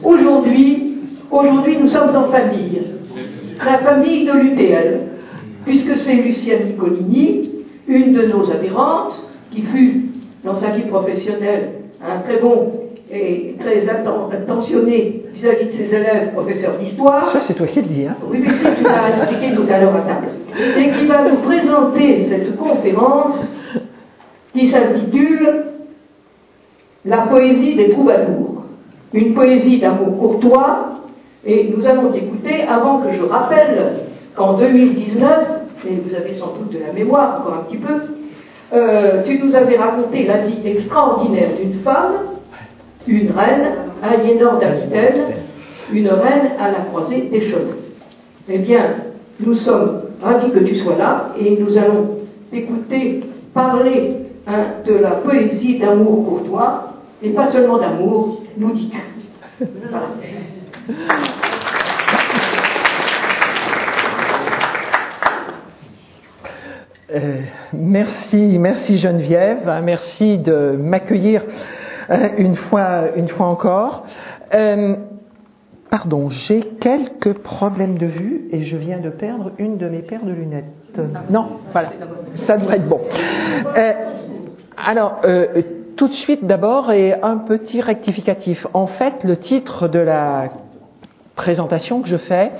Aujourd'hui, nous sommes en famille, la famille de l'UTL, puisque c'est Lucienne Nicolini, une de nos adhérentes, qui fut, dans sa vie professionnelle, un très bon et très attentionné vis-à-vis de ses élèves, professeur d'histoire. Ça, c'est toi qui le dis, hein? Oui, mais si tu l'as expliqué tout à l'heure à table. Et qui va nous présenter cette conférence qui s'intitule La poésie des troubadours. Une poésie d'amour courtois. Et nous allons écouter, avant que je rappelle qu'en 2019, et vous avez sans doute de la mémoire encore un petit peu, tu nous avais raconté la vie extraordinaire d'une femme, une reine, Aliénor d'Aquitaine, une reine à la croisée des chemins. Eh bien, nous sommes ravis que tu sois là et nous allons t'écouter parler de la poésie d'amour courtois, et pas seulement d'amour, nous dis-tu. Voilà. Merci Geneviève, merci de m'accueillir une fois encore. Pardon, j'ai quelques problèmes de vue et je viens de perdre une de mes paires de lunettes. Non, voilà, ça devrait être bon. Alors, tout de suite d'abord, et un petit rectificatif. En fait, le titre de la présentation que je fais,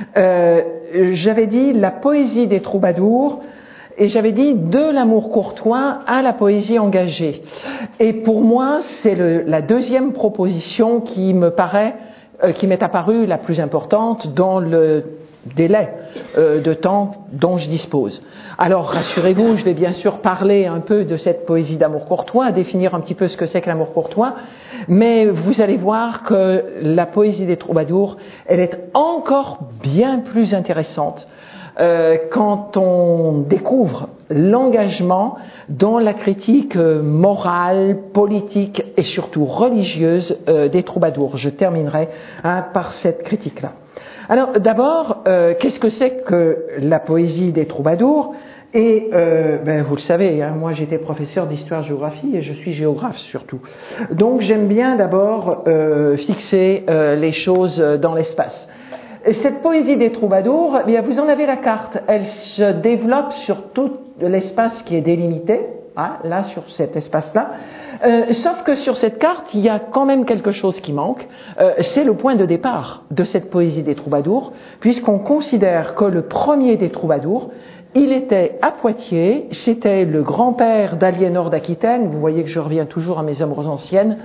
j'avais dit la poésie des troubadours, et j'avais dit de l'amour courtois à la poésie engagée. Et pour moi, c'est la deuxième proposition qui m'est apparue la plus importante dans le délai de temps dont je dispose. Alors, rassurez-vous, je vais bien sûr parler un peu de cette poésie d'amour courtois, définir un petit peu ce que c'est que l'amour courtois, mais vous allez voir que la poésie des troubadours, elle est encore bien plus intéressante quand on découvre l'engagement dans la critique morale, politique et surtout religieuse des troubadours. Je terminerai par cette critique-là. Alors d'abord, qu'est-ce que c'est que la poésie des troubadours? Et vous le savez, moi j'étais professeur d'histoire-géographie et je suis géographe surtout. Donc j'aime bien d'abord fixer les choses dans l'espace. Cette poésie des troubadours, eh bien, vous en avez la carte. Elle se développe sur tout l'espace qui est délimité, là sur cet espace-là. Sauf que sur cette carte, il y a quand même quelque chose qui manque. C'est le point de départ de cette poésie des troubadours, puisqu'on considère que le premier des troubadours, il était à Poitiers, c'était le grand-père d'Aliénor d'Aquitaine, vous voyez que je reviens toujours à mes œuvres anciennes,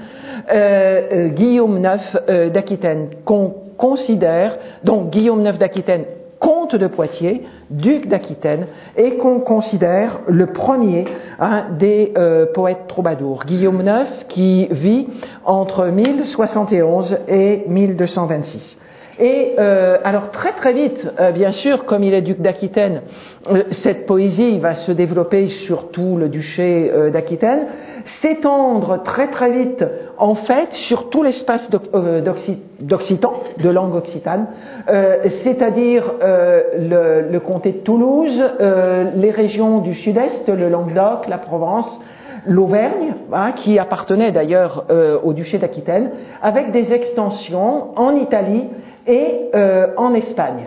Guillaume IX d'Aquitaine, qu'on considère, donc Guillaume IX d'Aquitaine, comte de Poitiers, duc d'Aquitaine, et qu'on considère le premier des poètes troubadours. Guillaume IX qui vit entre 1071 et 1226. Et alors très très vite, bien sûr, comme il est duc d'Aquitaine, cette poésie va se développer sur tout le duché d'Aquitaine, s'étendre très très vite en fait sur tout l'espace d'occitan, de langue occitane, c'est-à-dire le comté de Toulouse, les régions du sud-est, le Languedoc, la Provence, l'Auvergne, qui appartenait d'ailleurs au duché d'Aquitaine, avec des extensions en Italie et en Espagne.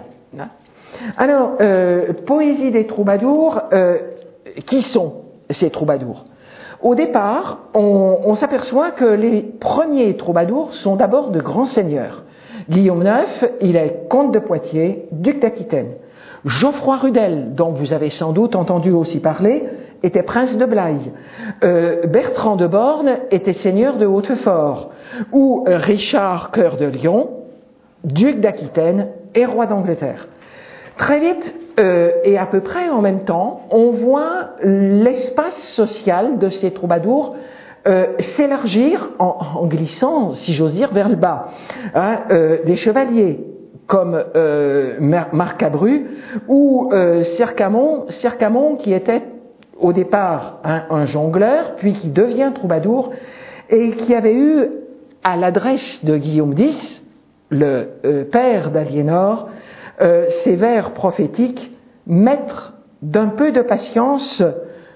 Alors, poésie des troubadours, qui sont ces troubadours? Au départ, on s'aperçoit que les premiers troubadours sont d'abord de grands seigneurs. Guillaume IX, il est comte de Poitiers, duc d'Aquitaine. Geoffroy Rudel, dont vous avez sans doute entendu aussi parler, était prince de Blaye. Bertrand de Born était seigneur de Hautefort. Ou Richard Cœur de Lion, duc d'Aquitaine et roi d'Angleterre. Très vite, et à peu près en même temps, on voit l'espace social de ces troubadours s'élargir en glissant, si j'ose dire, vers le bas. Des chevaliers comme Marcabru ou Cercamont qui était au départ un jongleur, puis qui devient troubadour, et qui avait eu à l'adresse de Guillaume X, le père d'Aliénor, ces vers prophétiques: maître d'un peu de patience,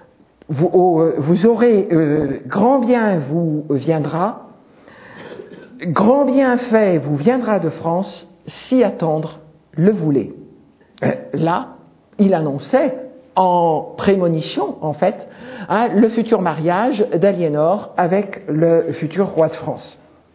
vous aurez grand bien vous viendra, grand bienfait vous viendra de France, si attendre le voulez. Là, il annonçait en prémonition, en fait, le futur mariage d'Aliénor avec le futur roi de France.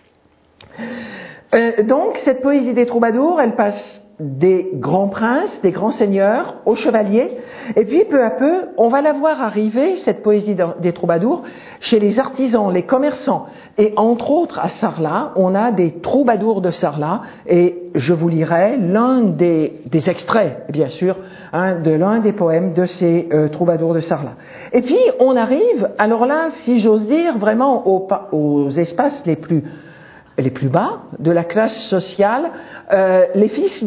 Donc, cette poésie des troubadours, elle passe des grands princes, des grands seigneurs, aux chevaliers, et puis peu à peu, on va la voir arriver, cette poésie des troubadours, chez les artisans, les commerçants, et entre autres à Sarlat, on a des troubadours de Sarlat, et je vous lirai l'un des extraits, bien sûr, de l'un des poèmes de ces troubadours de Sarlat. Et puis, on arrive, alors là, si j'ose dire, vraiment aux espaces les plus bas de la classe sociale, les fils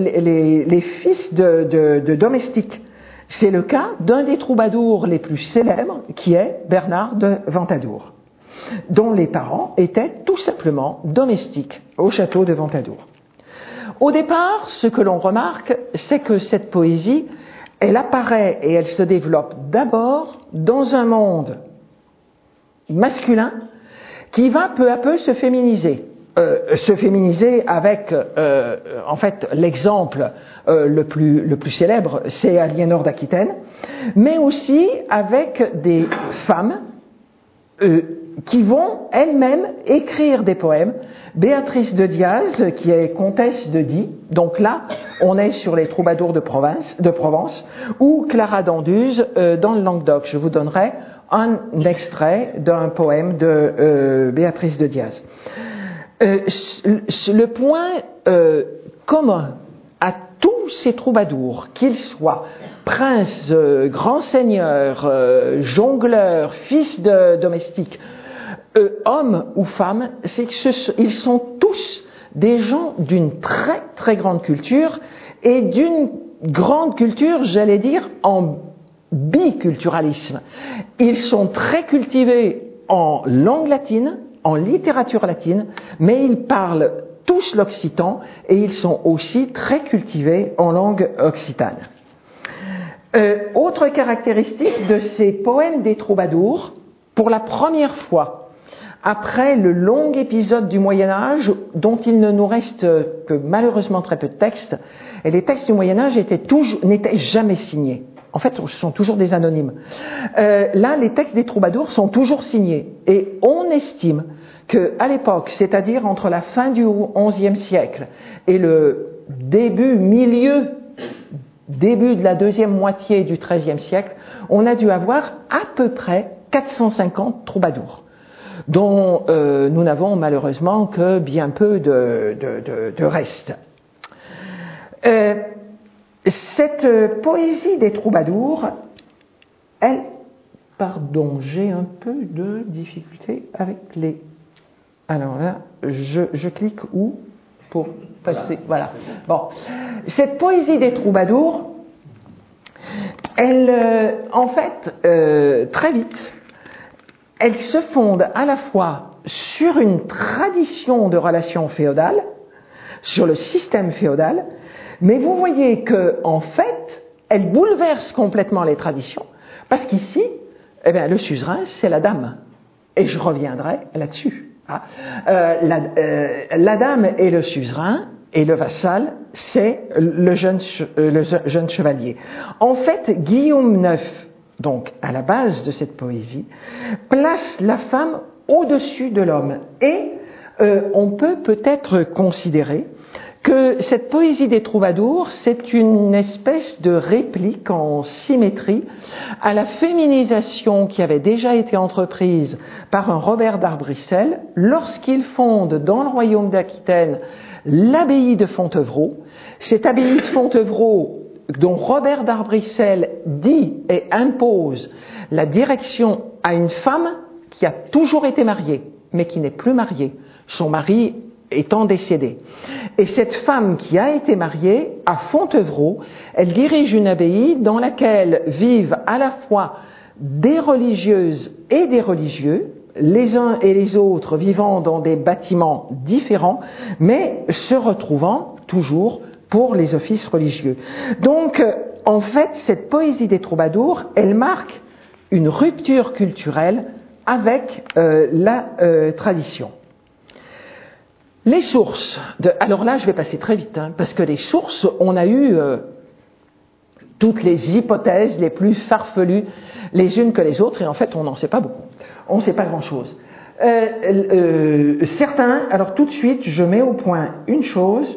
de domestiques. C'est le cas d'un des troubadours les plus célèbres, qui est Bernard de Ventadour, dont les parents étaient tout simplement domestiques au château de Ventadour. Au départ, ce que l'on remarque, c'est que cette poésie, elle apparaît et elle se développe d'abord dans un monde masculin qui va peu à peu se féminiser. Avec, en fait, l'exemple le plus célèbre, c'est Aliénor d'Aquitaine, mais aussi avec des femmes qui vont elles-mêmes écrire des poèmes. Béatrice de Diaz, qui est comtesse de Die, donc là, on est sur les troubadours de Provence, ou Clara d'Anduze dans le Languedoc. Je vous donnerai un extrait d'un poème de Béatrice de Diaz. Le point commun à tous ces troubadours, qu'ils soient princes, grands seigneurs, jongleurs, fils de domestiques, hommes ou femmes, c'est qu'ils sont tous des gens d'une très très grande culture, et d'une grande culture, j'allais dire, en biculturalisme. Ils sont très cultivés en langue latine, en littérature latine, mais ils parlent tous l'occitan, et ils sont aussi très cultivés en langue occitane. Autre caractéristique de ces poèmes des troubadours, pour la première fois, après le long épisode du Moyen-Âge, dont il ne nous reste que malheureusement très peu de textes, et les textes du Moyen-Âge n'étaient jamais signés. En fait, ce sont toujours des anonymes. Là, les textes des troubadours sont toujours signés. Et on estime qu'à l'époque, c'est-à-dire entre la fin du XIe siècle et le début de la deuxième moitié du XIIIe siècle, on a dû avoir à peu près 450 troubadours, dont nous n'avons malheureusement que bien peu de restes. Cette poésie des troubadours, j'ai un peu de difficulté avec les... Alors là, je clique où pour passer... Voilà. Bon. Cette poésie des troubadours, en fait, très vite, elle se fonde à la fois sur une tradition de relations féodales, sur le système féodal, mais vous voyez que, en fait, elle bouleverse complètement les traditions, parce qu'ici, le suzerain, c'est la dame. Et je reviendrai là-dessus. La dame est le suzerain, et le vassal, c'est le jeune chevalier. En fait, Guillaume IX, donc à la base de cette poésie, place la femme au-dessus de l'homme. Et on peut peut-être considérer que cette poésie des troubadours, c'est une espèce de réplique en symétrie à la féminisation qui avait déjà été entreprise par un Robert d'Arbrissel lorsqu'il fonde dans le royaume d'Aquitaine l'abbaye de Fontevraud. Cette abbaye de Fontevraud, dont Robert d'Arbrissel dit et impose la direction à une femme qui a toujours été mariée, mais qui n'est plus mariée. Son mari étant décédé. Et cette femme qui a été mariée à Fontevraud, elle dirige une abbaye dans laquelle vivent à la fois des religieuses et des religieux, les uns et les autres vivant dans des bâtiments différents, mais se retrouvant toujours pour les offices religieux. Donc, en fait, cette poésie des troubadours, elle marque une rupture culturelle avec la tradition. Les sources. Alors là, je vais passer très vite, parce que les sources, on a eu toutes les hypothèses les plus farfelues les unes que les autres, et en fait, on n'en sait pas beaucoup. On ne sait pas grand-chose. Certains, alors tout de suite, je mets au point une chose.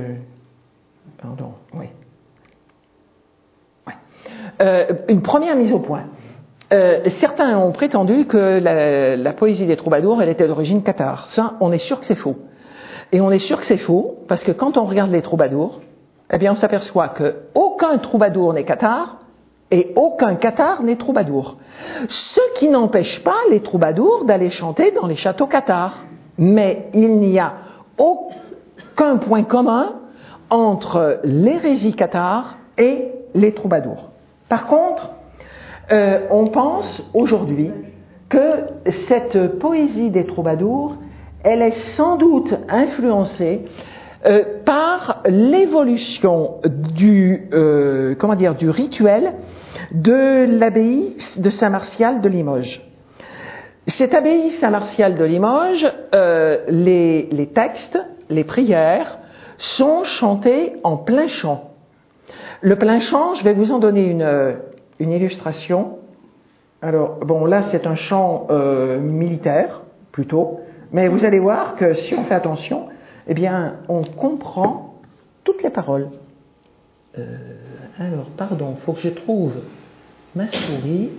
Une première mise au point. Certains ont prétendu que la poésie des troubadours, elle était d'origine cathare. Ça, on est sûr que c'est faux. Et on est sûr que c'est faux, parce que quand on regarde les troubadours, eh bien, on s'aperçoit qu'aucun troubadour n'est cathare, et aucun cathare n'est troubadour. Ce qui n'empêche pas les troubadours d'aller chanter dans les châteaux cathares. Mais il n'y a aucun point commun entre l'hérésie cathare et les troubadours. Par contre, on pense aujourd'hui que cette poésie des troubadours, elle est sans doute influencée par l'évolution du rituel de l'abbaye de Saint-Martial de Limoges. Cette abbaye Saint-Martial de Limoges, les textes, les prières, sont chantés en plein chant. Le plein chant, je vais vous en donner une illustration. Alors, bon, là, c'est un chant militaire, plutôt, mais vous allez voir que si on fait attention, eh bien, on comprend toutes les paroles. Alors, pardon, il faut que je trouve ma souris.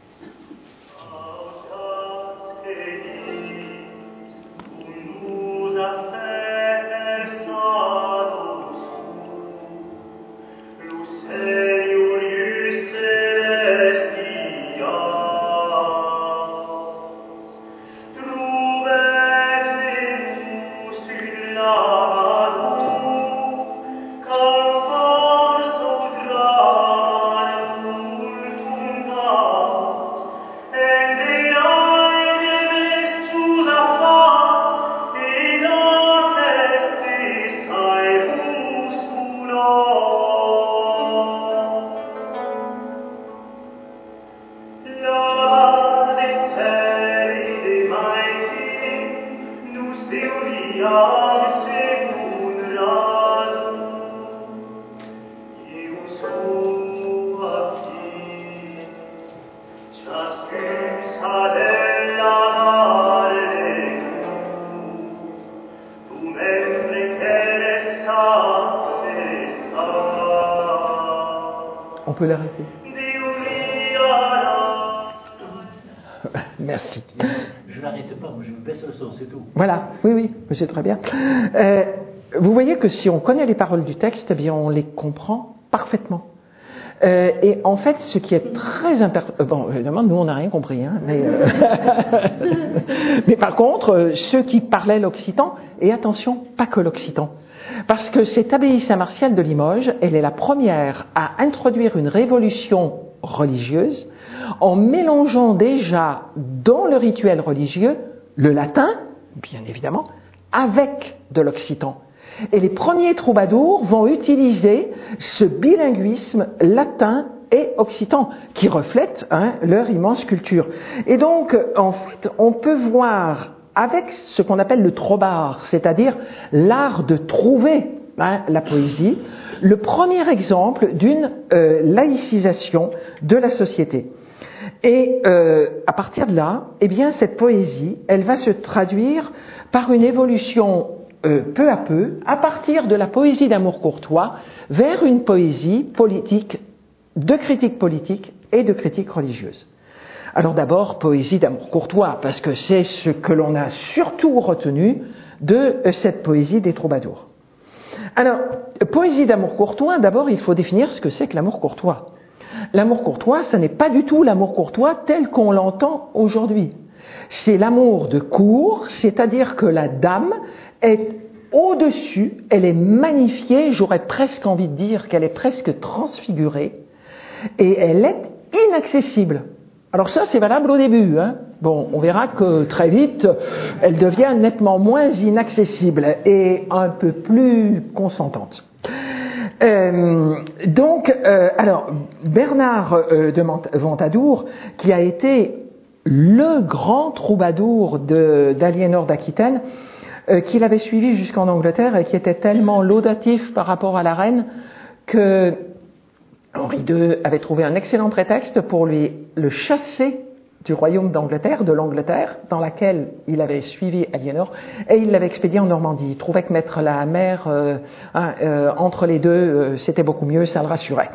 On peut l'arrêter. Merci. Je n'arrête pas, moi je baisse le son, c'est tout. Voilà, oui, c'est très bien. Vous voyez que si on connaît les paroles du texte, eh bien on les comprend parfaitement. Et en fait, ce qui est très important... bon, évidemment, nous, on n'a rien compris, mais par contre, ceux qui parlaient l'occitan, et attention, pas que l'occitan, parce que cette abbaye Saint-Martial de Limoges, elle est la première à introduire une révolution religieuse en mélangeant déjà dans le rituel religieux le latin, bien évidemment, avec de l'occitan. Et les premiers troubadours vont utiliser ce bilinguisme latin et occitan qui reflète leur immense culture. Et donc, en fait, on peut voir avec ce qu'on appelle le trobard, c'est-à-dire l'art de trouver la poésie, le premier exemple d'une laïcisation de la société. Et à partir de là, eh bien, cette poésie, elle va se traduire par une évolution peu à peu, à partir de la poésie d'amour courtois, vers une poésie politique, de critique politique et de critique religieuse. Alors d'abord, poésie d'amour courtois, parce que c'est ce que l'on a surtout retenu de cette poésie des troubadours. Alors, poésie d'amour courtois, d'abord, il faut définir ce que c'est que l'amour courtois. L'amour courtois, ce n'est pas du tout l'amour courtois tel qu'on l'entend aujourd'hui. C'est l'amour de cour, c'est-à-dire que la dame est au-dessus, elle est magnifiée, j'aurais presque envie de dire qu'elle est presque transfigurée, et elle est inaccessible. Alors ça, c'est valable au début. Bon, on verra que très vite, elle devient nettement moins inaccessible et un peu plus consentante. Alors, Bernard de Ventadour, qui a été le grand troubadour d'Aliénor d'Aquitaine, qu'il avait suivi jusqu'en Angleterre et qui était tellement laudatif par rapport à la reine que Henri II avait trouvé un excellent prétexte pour le chasser du royaume d'Angleterre, de l'Angleterre, dans laquelle il avait suivi Aliénor, et il l'avait expédié en Normandie. Il trouvait que mettre la mer entre les deux, c'était beaucoup mieux, ça le rassurait.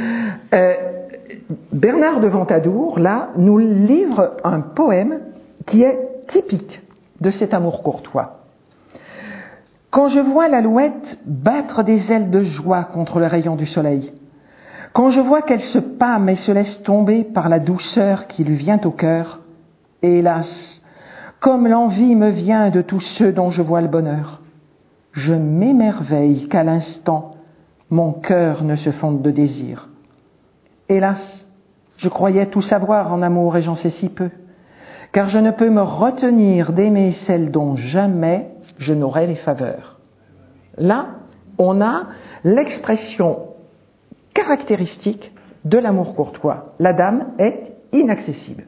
Bernard de Ventadour, là, nous livre un poème qui est typique de cet amour courtois. Quand je vois l'alouette battre des ailes de joie contre le rayon du soleil, quand je vois qu'elle se pâme et se laisse tomber par la douceur qui lui vient au cœur, et hélas, comme l'envie me vient de tous ceux dont je vois le bonheur, je m'émerveille qu'à l'instant, mon cœur ne se fonde de désir. Hélas, je croyais tout savoir en amour et j'en sais si peu, car je ne peux me retenir d'aimer celle dont jamais je n'aurai les faveurs. Là, on a l'expression caractéristique de l'amour courtois. La dame est inaccessible.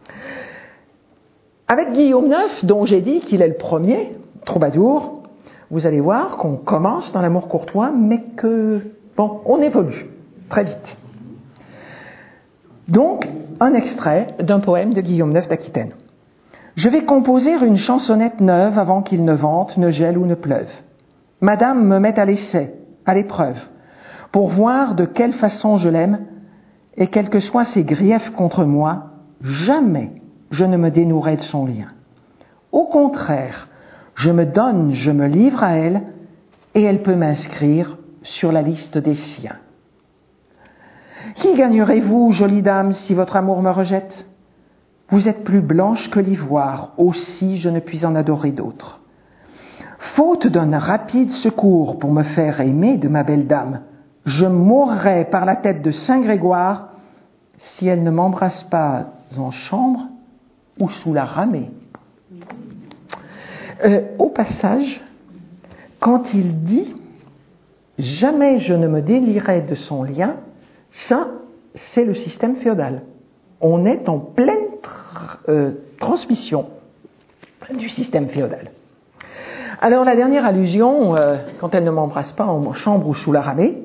Avec Guillaume IX, dont j'ai dit qu'il est le premier troubadour, vous allez voir qu'on commence dans l'amour courtois, mais que, bon, on évolue très vite. Donc, un extrait d'un poème de Guillaume IX d'Aquitaine. Je vais composer une chansonnette neuve avant qu'il ne vente, ne gèle ou ne pleuve. Madame me met à l'essai, à l'épreuve, pour voir de quelle façon je l'aime, et quels que soient ses griefs contre moi, jamais je ne me dénouerai de son lien. Au contraire, je me donne, je me livre à elle, et elle peut m'inscrire sur la liste des siens. Qui gagnerez-vous, jolie dame, si votre amour me rejette ? Vous êtes plus blanche que l'ivoire, aussi je ne puis en adorer d'autres. Faute d'un rapide secours pour me faire aimer de ma belle dame, je mourrai par la tête de Saint Grégoire si elle ne m'embrasse pas en chambre ou sous la ramée. Au passage, quand il dit « jamais je ne me délierai de son lien », ça, c'est le système féodal. On est en pleine transmission du système féodal. Alors la dernière allusion, quand elle ne m'embrasse pas en chambre ou sous la ramée,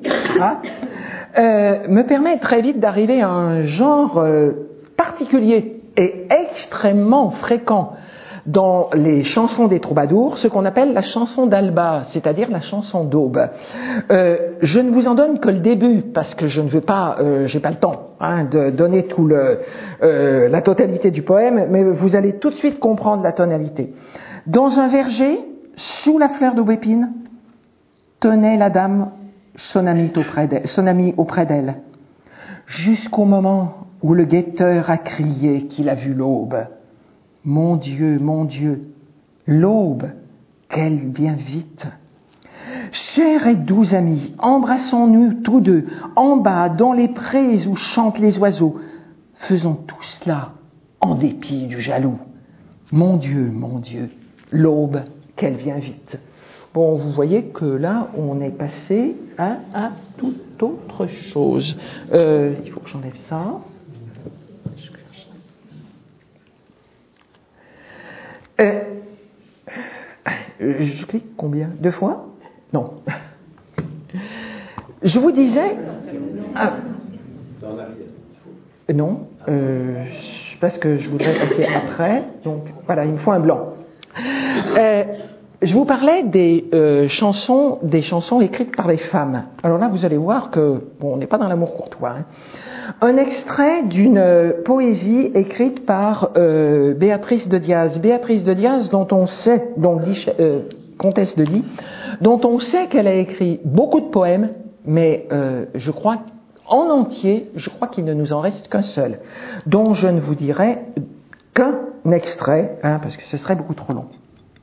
me permet très vite d'arriver à un genre particulier et extrêmement fréquent dans les chansons des troubadours, ce qu'on appelle la chanson d'Alba, c'est-à-dire la chanson d'aube. Je ne vous en donne que le début, parce que je ne veux pas, j'ai pas le temps de donner tout la totalité du poème, mais vous allez tout de suite comprendre la tonalité. Dans un verger, sous la fleur d'aubépine, tenait la dame son ami auprès d'elle, jusqu'au moment où le guetteur a crié qu'il a vu l'aube. Mon Dieu, l'aube, qu'elle vient vite. Chers et doux amis, embrassons-nous tous deux, en bas, dans les prés où chantent les oiseaux. Faisons tout cela en dépit du jaloux. Mon Dieu, l'aube, qu'elle vient vite. Bon, vous voyez que là, on est passé à toute autre chose. Il faut que j'enlève ça. Je clique combien ? 2 fois ? Non. Je vous disais... non, parce que je voudrais passer après. Donc voilà, il me faut un blanc. Je vous parlais des chansons écrites par les femmes. Alors là, vous allez voir que on n'est pas dans l'amour courtois. Un extrait d'une poésie écrite par Béatrice de Diaz. Béatrice de Diaz, dont on sait, comtesse de Die, dont on sait qu'elle a écrit beaucoup de poèmes, mais je crois en entier, je crois qu'il ne nous en reste qu'un seul, dont je ne vous dirai qu'un extrait, parce que ce serait beaucoup trop long.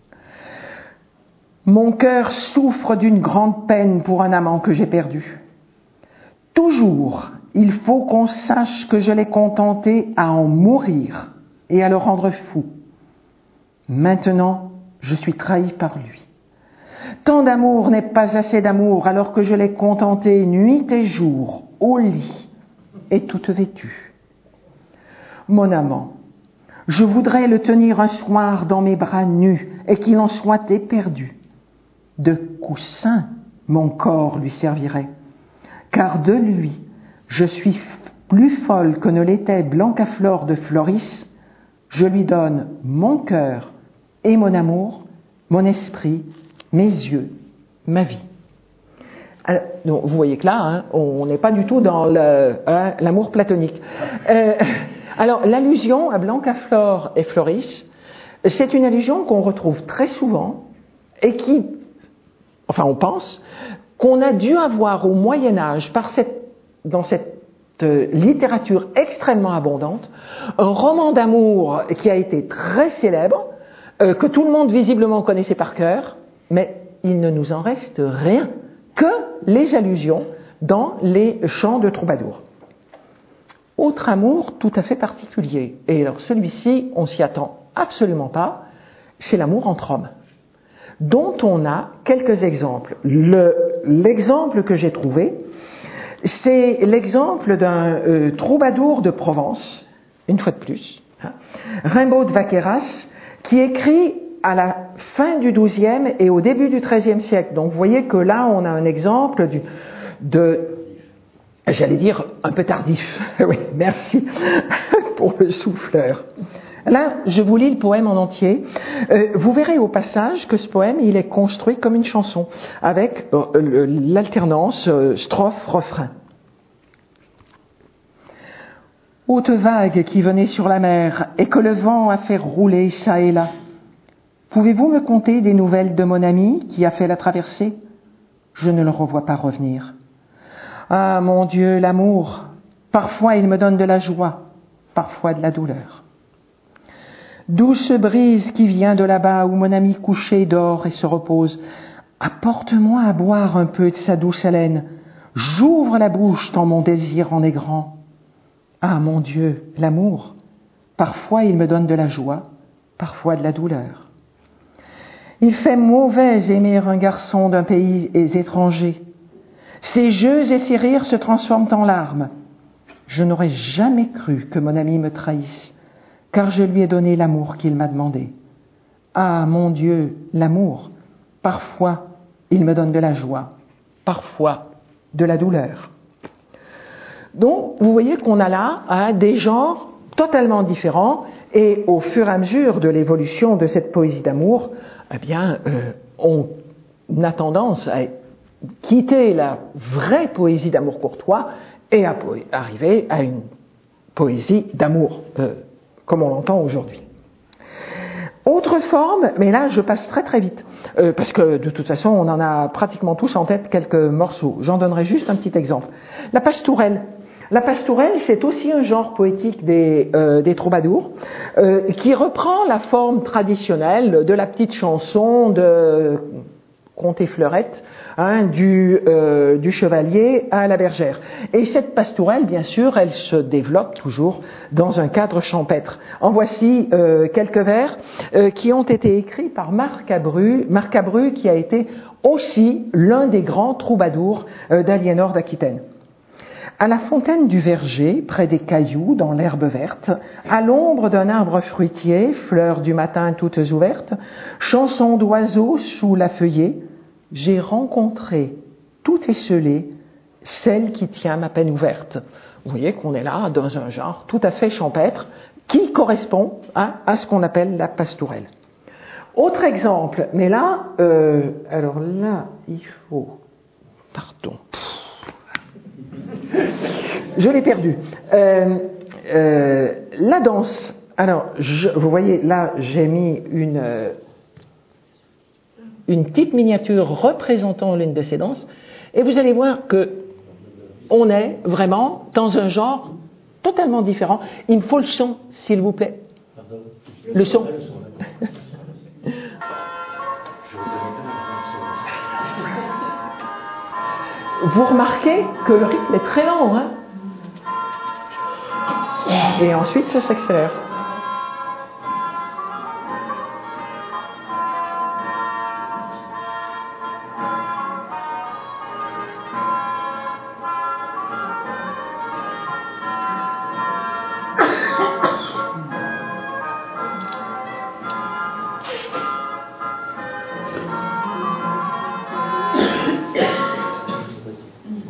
Mon cœur souffre d'une grande peine pour un amant que j'ai perdu. Toujours, il faut qu'on sache que je l'ai contenté à en mourir et à le rendre fou. Maintenant, je suis trahi par lui. Tant d'amour n'est pas assez d'amour alors que je l'ai contenté nuit et jour, au lit et toute vêtue. Mon amant, Je voudrais le tenir un soir dans mes bras nus et qu'il en soit éperdu. De coussin, mon corps lui servirait, car de lui, je suis plus folle que ne l'était Blancaflore de Floris. Je lui donne mon cœur et mon amour, mon esprit, mes yeux, ma vie. Alors, donc, vous voyez que là, on n'est pas du tout dans l'amour platonique. Alors, l'allusion à Blancaflore et Floris, c'est une allusion qu'on retrouve très souvent et qui, enfin, on pense qu'on a dû avoir au Moyen-Âge, dans cette littérature extrêmement abondante, un roman d'amour qui a été très célèbre, que tout le monde visiblement connaissait par cœur, mais il ne nous en reste rien que les allusions dans les chants de troubadours. Autre amour tout à fait particulier, et alors celui-ci, on s'y attend absolument pas, c'est l'amour entre hommes, dont on a quelques exemples. L'exemple que j'ai trouvé, c'est l'exemple d'un troubadour de Provence, une fois de plus, Rimbaud de Vaqueras, qui écrit à la fin du XIIe et au début du XIIIe siècle. Donc vous voyez que là, on a un exemple j'allais dire, un peu tardif. Oui, merci pour le souffleur. Là, je vous lis le poème en entier. Vous verrez au passage que ce poème, il est construit comme une chanson, avec l'alternance strophe-refrain. Haute vague qui venait sur la mer et que le vent a fait rouler çà et là. Pouvez-vous me conter des nouvelles de mon ami qui a fait la traversée ? Je ne le revois pas revenir. Ah, mon Dieu, l'amour, parfois il me donne de la joie, parfois de la douleur. Douce brise qui vient de là-bas où mon ami couché dort et se repose, apporte-moi à boire un peu de sa douce haleine. J'ouvre la bouche tant mon désir en est grand. Ah, mon Dieu, l'amour, parfois il me donne de la joie, parfois de la douleur. Il fait mauvais aimer un garçon d'un pays étranger. Ses jeux et ses rires se transforment en larmes. Je n'aurais jamais cru que mon ami me trahisse, car je lui ai donné l'amour qu'il m'a demandé. Ah, mon Dieu, l'amour, parfois il me donne de la joie, parfois de la douleur. Donc, vous voyez qu'on a là des genres totalement différents, et au fur et à mesure de l'évolution de cette poésie d'amour, eh bien, on a tendance à quitter la vraie poésie d'amour courtois et à arriver à une poésie d'amour, comme on l'entend aujourd'hui. Autre forme, mais là je passe très très vite, parce que de toute façon on en a pratiquement tous en tête quelques morceaux. J'en donnerai juste un petit exemple. La pastourelle. La pastourelle, c'est aussi un genre poétique des troubadours, qui reprend la forme traditionnelle de la petite chanson de conte et fleurette, du chevalier à la bergère. Et cette pastourelle, bien sûr, elle se développe toujours dans un cadre champêtre. En voici quelques vers qui ont été écrits par Marc Abru, qui a été aussi l'un des grands troubadours d'Aliénor d'Aquitaine. À la fontaine du verger, près des cailloux, dans l'herbe verte, à l'ombre d'un arbre fruitier, fleurs du matin toutes ouvertes, chansons d'oiseaux sous la feuillée, j'ai rencontré, tout esselée, celle qui tient ma peine ouverte. Vous voyez qu'on est là dans un genre tout à fait champêtre qui correspond à ce qu'on appelle la pastourelle. Autre exemple, mais là, alors là, il faut... Pardon. Je l'ai perdu. La danse. Alors, vous voyez, là, j'ai mis une petite miniature représentant l'une de ces danses, et vous allez voir que on est vraiment dans un genre totalement différent. Il me faut le son, s'il vous plaît. Le son. Vous remarquez que le rythme est très lent, hein ? Et ensuite, ça s'accélère.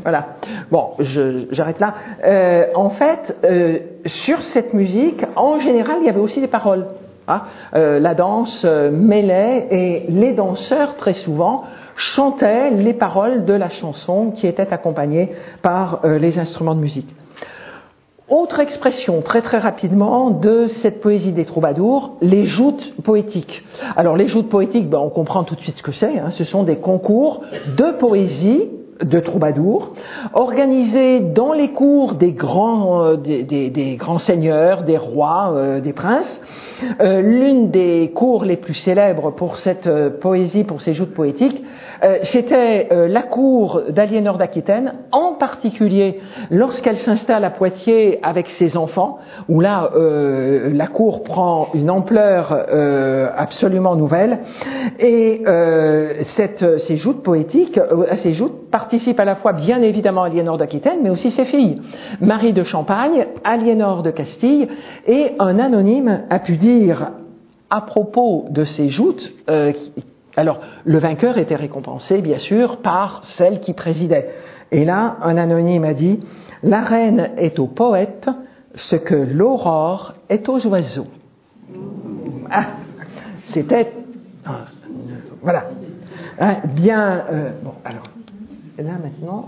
Voilà. Bon, j'arrête là. En fait, sur cette musique, en général, il y avait aussi des paroles. Hein. La danse mêlait et les danseurs, très souvent, chantaient les paroles de la chanson qui était accompagnée par les instruments de musique. Autre expression, très très rapidement, de cette poésie des troubadours, les joutes poétiques. Alors les joutes poétiques, on comprend tout de suite ce que c'est. Hein. Ce sont des concours de poésie de troubadours, organisés dans les cours des grands seigneurs, des rois, des princes. L'une des cours les plus célèbres pour cette poésie, pour ces joutes poétiques, c'était la cour d'Aliénor d'Aquitaine, en particulier lorsqu'elle s'installe à Poitiers avec ses enfants, où là la cour prend une ampleur absolument nouvelle. Et ces joutes poétiques, ces joutes participent à la fois bien évidemment Aliénor d'Aquitaine, mais aussi ses filles, Marie de Champagne, Aliénor de Castille, et un anonyme a pu dire à propos de ces joutes, alors le vainqueur était récompensé bien sûr par celle qui présidait. Et là, un anonyme a dit « La reine est aux poètes ce que l'aurore est aux oiseaux ». Ah, c'était... voilà. Hein, bien... bon, alors... Là maintenant,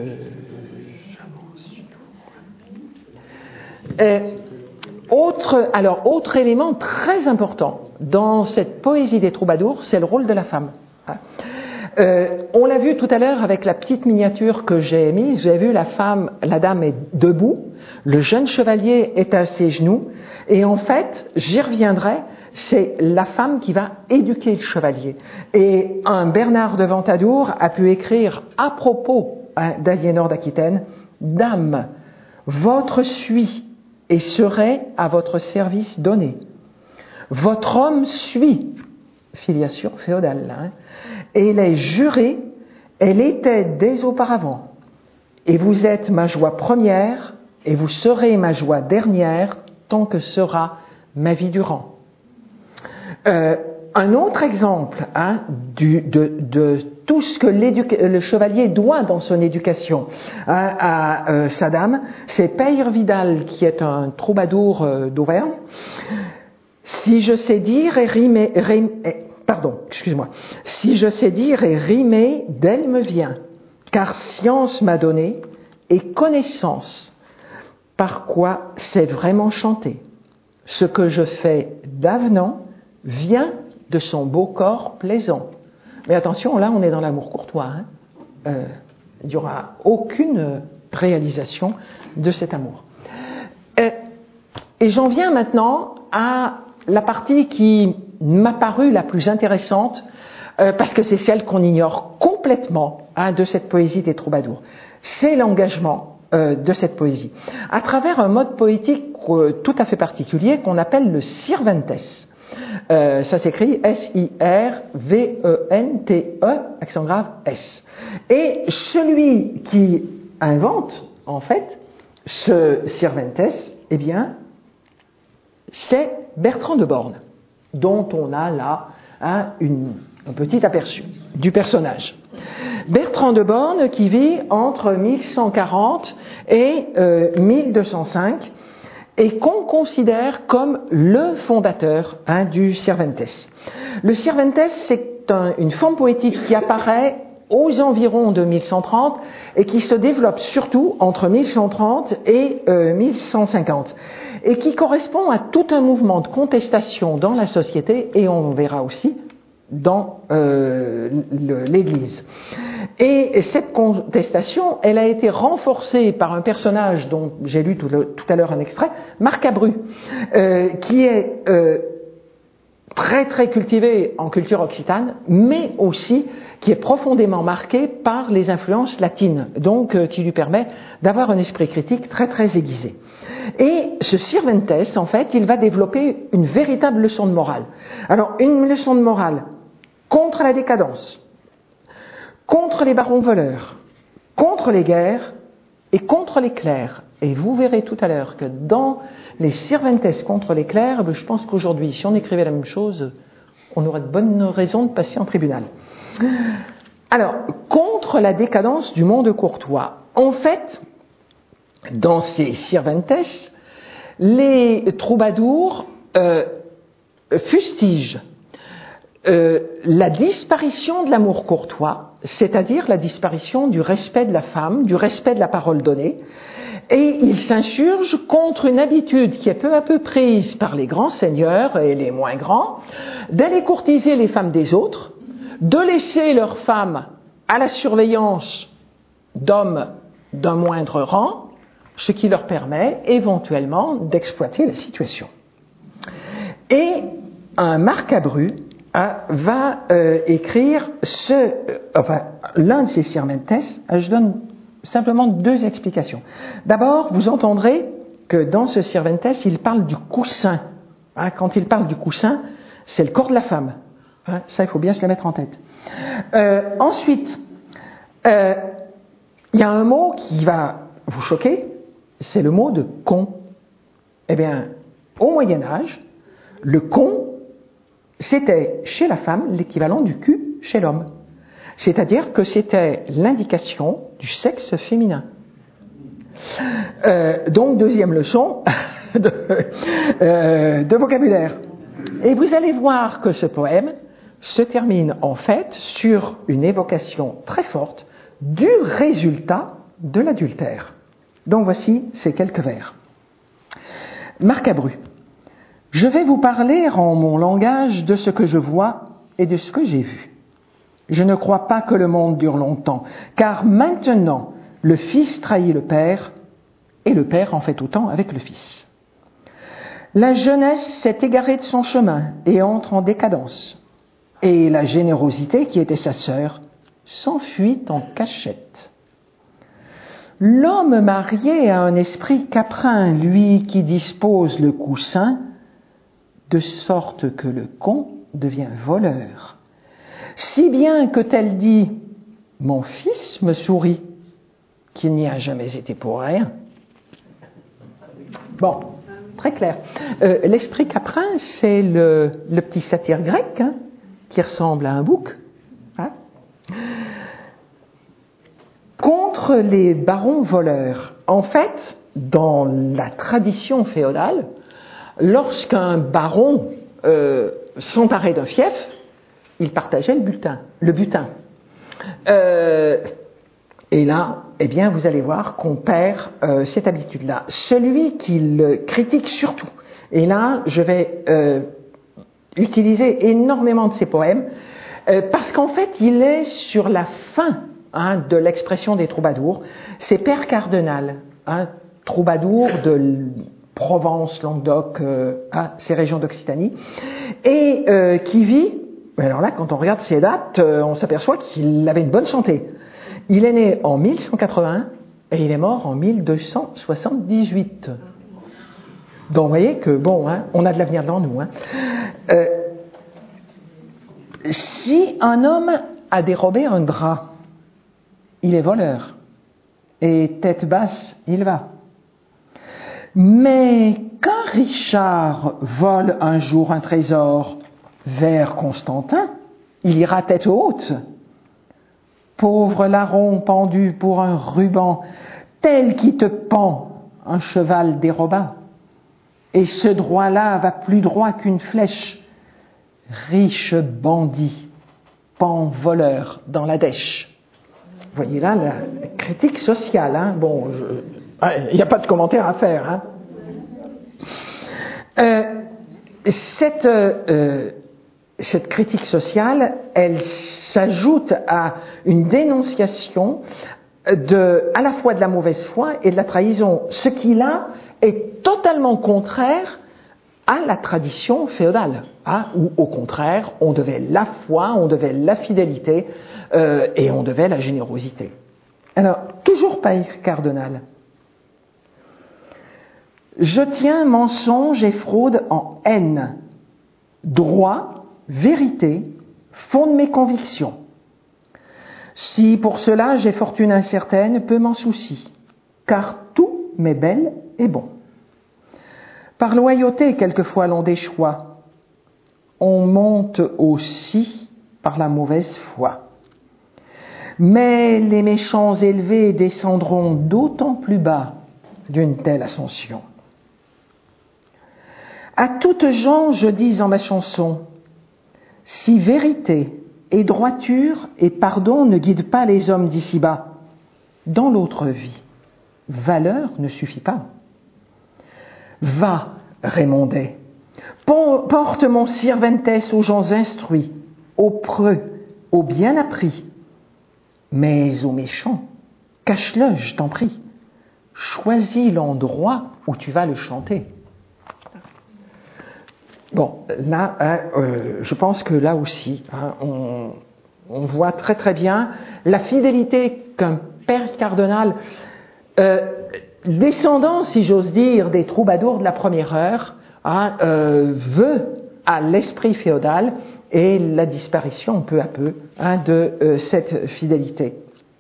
autre élément très important dans cette poésie des troubadours, c'est le rôle de la femme. On l'a vu tout à l'heure avec la petite miniature que j'ai mise. Vous avez vu, la dame est debout, le jeune chevalier est à ses genoux, et en fait, j'y reviendrai. C'est la femme qui va éduquer le chevalier. Et un Bernard de Ventadour a pu écrire à propos d'Aliénor d'Aquitaine « Dame, votre suit et serait à votre service donné. Votre homme suit, filiation féodale, elle est jurée, elle était dès auparavant. Et vous êtes ma joie première, et vous serez ma joie dernière, tant que sera ma vie durant. » Un autre exemple de tout ce que le chevalier doit dans son éducation à sa dame, c'est Peyre Vidal, qui est un troubadour d'Auvergne. Si je sais dire et rimer, si je sais dire et rimer, d'elle me vient, car science m'a donné et connaissance, par quoi c'est vraiment chanter. Ce que je fais d'avenant vient de son beau corps plaisant. Mais attention, là on est dans l'amour courtois. Il n'y aura aucune réalisation de cet amour. Et j'en viens maintenant à la partie qui m'a paru la plus intéressante, parce que c'est celle qu'on ignore complètement de cette poésie des troubadours. C'est l'engagement de cette poésie, à travers un mode poétique tout à fait particulier qu'on appelle le Sirventes. Ça s'écrit S-I-R-V-E-N-T-E, accent grave S. Et celui qui invente, en fait, ce Sirventes, eh bien, c'est Bertrand de Born, dont on a là un petit aperçu du personnage. Bertrand de Born qui vit entre 1140 et 1205, et qu'on considère comme le fondateur du Sirventes. Le Sirventes, c'est une forme poétique qui apparaît aux environs de 1130 et qui se développe surtout entre 1130 et 1150 et qui correspond à tout un mouvement de contestation dans la société, et on verra aussi dans l'Église. Et cette contestation, elle a été renforcée par un personnage dont j'ai lu tout à l'heure un extrait, Marc Abru, qui est très très cultivé en culture occitane, mais aussi qui est profondément marqué par les influences latines, donc qui lui permet d'avoir un esprit critique très très aiguisé. Et ce Sirventes, en fait, il va développer une véritable leçon de morale. Alors, une leçon de morale contre la décadence, contre les barons voleurs, contre les guerres et contre les clercs. Et vous verrez tout à l'heure que dans les Sirventes contre les clercs, je pense qu'aujourd'hui, si on écrivait la même chose, on aurait de bonnes raisons de passer en tribunal. Alors, contre la décadence du monde courtois. En fait, dans ces Sirventes, les troubadours fustigent la disparition de l'amour courtois, c'est-à-dire la disparition du respect de la femme, du respect de la parole donnée, et ils s'insurgent contre une habitude qui est peu à peu prise par les grands seigneurs et les moins grands, d'aller courtiser les femmes des autres, de laisser leurs femmes à la surveillance d'hommes d'un moindre rang, ce qui leur permet éventuellement d'exploiter la situation. Et un Marcabru va écrire l'un de ces Sirventes. Je donne simplement deux explications. D'abord, vous entendrez que dans ce Sirventes, il parle du coussin. Quand il parle du coussin, c'est le corps de la femme. Ça, il faut bien se le mettre en tête. Ensuite, il y a un mot qui va vous choquer, c'est le mot de con. Eh bien, au Moyen-Âge, le con, c'était chez la femme l'équivalent du cul chez l'homme. C'est-à-dire que c'était l'indication du sexe féminin. Donc, deuxième leçon de vocabulaire. Et vous allez voir que ce poème se termine en fait sur une évocation très forte du résultat de l'adultère. Donc voici ces quelques vers. Marcabru. Je vais vous parler en mon langage de ce que je vois et de ce que j'ai vu. Je ne crois pas que le monde dure longtemps, car maintenant le fils trahit le père, et le père en fait autant avec le fils. La jeunesse s'est égarée de son chemin et entre en décadence, et la générosité, qui était sa sœur, s'enfuit en cachette. L'homme marié a un esprit caprin, lui qui dispose le coussin, de sorte que le con devient voleur. Si bien que tel dit, mon fils me sourit, qu'il n'y a jamais été pour rien. Bon, très clair. L'esprit caprin, c'est le petit satyre grec, qui ressemble à un bouc. Contre les barons voleurs. En fait, dans la tradition féodale, lorsqu'un baron s'emparait d'un fief, il partageait le butin. Et là, eh bien, vous allez voir qu'on perd cette habitude-là. Celui qui le critique surtout, et là, je vais utiliser énormément de ses poèmes, parce qu'en fait, il est sur la fin de l'expression des troubadours. C'est Père Cardenal, troubadour de Provence, Languedoc, ces régions d'Occitanie, et qui vit. Alors là, quand on regarde ces dates, on s'aperçoit qu'il avait une bonne santé. Il est né en 1181 et il est mort en 1278. Donc vous voyez que, bon, on a de l'avenir devant nous. Si un homme a dérobé un drap, il est voleur. Et tête basse, il va. Mais quand Richard vole un jour un trésor vers Constantin, il ira tête haute. Pauvre larron pendu pour un ruban, tel qui te pend un cheval déroba. Et ce droit-là va plus droit qu'une flèche. Riche bandit, pend voleur dans la dèche. Vous voyez là la critique sociale. Bon, il n'y a pas de commentaire à faire. Cette critique sociale, elle s'ajoute à une dénonciation à la fois de la mauvaise foi et de la trahison, ce qui là est totalement contraire à la tradition féodale, où au contraire on devait la foi, on devait la fidélité et on devait la générosité. Alors, toujours Père Cardenal. Je tiens mensonge et fraude en haine, droit, vérité, fonde mes convictions. Si pour cela j'ai fortune incertaine, peu m'en soucie, car tout m'est bel et bon. Par loyauté, quelquefois l'on déchoit, on monte aussi par la mauvaise foi. Mais les méchants élevés descendront d'autant plus bas d'une telle ascension. À toutes gens, je dis en ma chanson, si vérité et droiture et pardon ne guident pas les hommes d'ici-bas, dans l'autre vie, valeur ne suffit pas. Va, Raymondet, porte mon Cervantes aux gens instruits, aux preux, aux bien appris, mais aux méchants, cache-le, je t'en prie. Choisis l'endroit où tu vas le chanter. Bon, là, je pense que là aussi, on voit très très bien la fidélité qu'un père cardinal, descendant, si j'ose dire, des troubadours de la première heure, veut à l'esprit féodal et la disparition peu à peu de cette fidélité.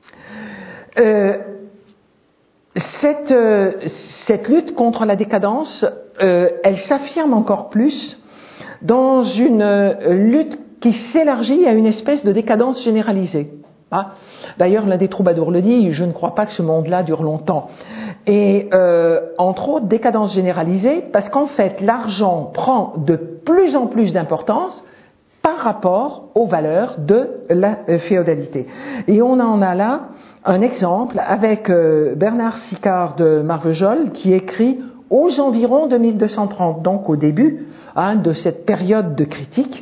Cette lutte contre la décadence, elle s'affirme encore plus dans une lutte qui s'élargit à une espèce de décadence généralisée. D'ailleurs, l'un des troubadours le dit, je ne crois pas que ce monde-là dure longtemps. Et entre autres, décadence généralisée, parce qu'en fait, l'argent prend de plus en plus d'importance par rapport aux valeurs de la féodalité. Et on en a là un exemple avec Bernard Sicard de Marvejols qui écrit aux environs de 1230, donc au début de cette période de critique.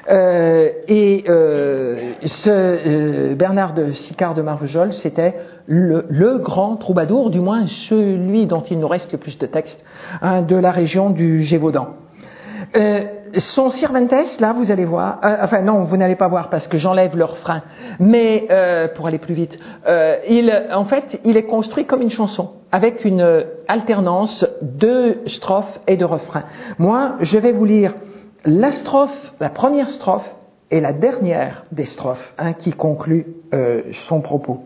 Bernard de Sicard de Marvejols, c'était le grand troubadour, du moins celui dont il nous reste le plus de textes, de la région du Gévaudan. Son Cervantes, là, vous allez voir, enfin non, vous n'allez pas voir parce que j'enlève le refrain, mais pour aller plus vite, il est construit comme une chanson, avec une alternance de strophes et de refrains. Moi, je vais vous lire la première strophe et la dernière des strophes qui conclut son propos.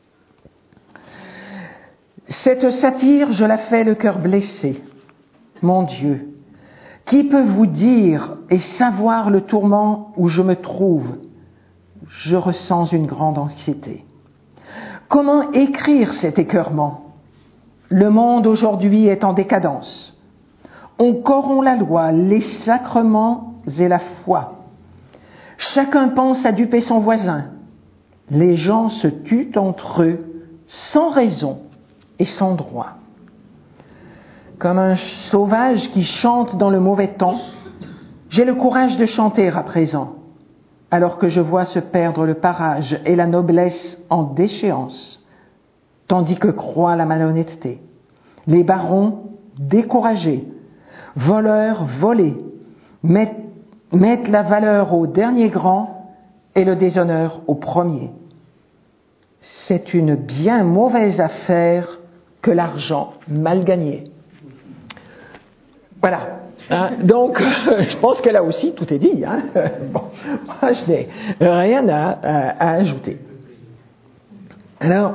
Cette satire, je la fais le cœur blessé. Mon Dieu, qui peut vous dire et savoir le tourment où je me trouve? Je ressens une grande anxiété. Comment écrire cet écœurement? Le monde aujourd'hui est en décadence. On corrompt la loi, les sacrements et la foi. Chacun pense à duper son voisin. Les gens se tuent entre eux sans raison et sans droit. Comme un sauvage qui chante dans le mauvais temps, j'ai le courage de chanter à présent, alors que je vois se perdre le parage et la noblesse en déchéance, tandis que croît la malhonnêteté. Les barons découragés, voleurs volés, mettent la valeur au dernier grand et le déshonneur au premier. C'est une bien mauvaise affaire que l'argent mal gagné. Voilà. Donc, je pense que là aussi, tout est dit. Bon, moi, je n'ai rien à ajouter. Alors,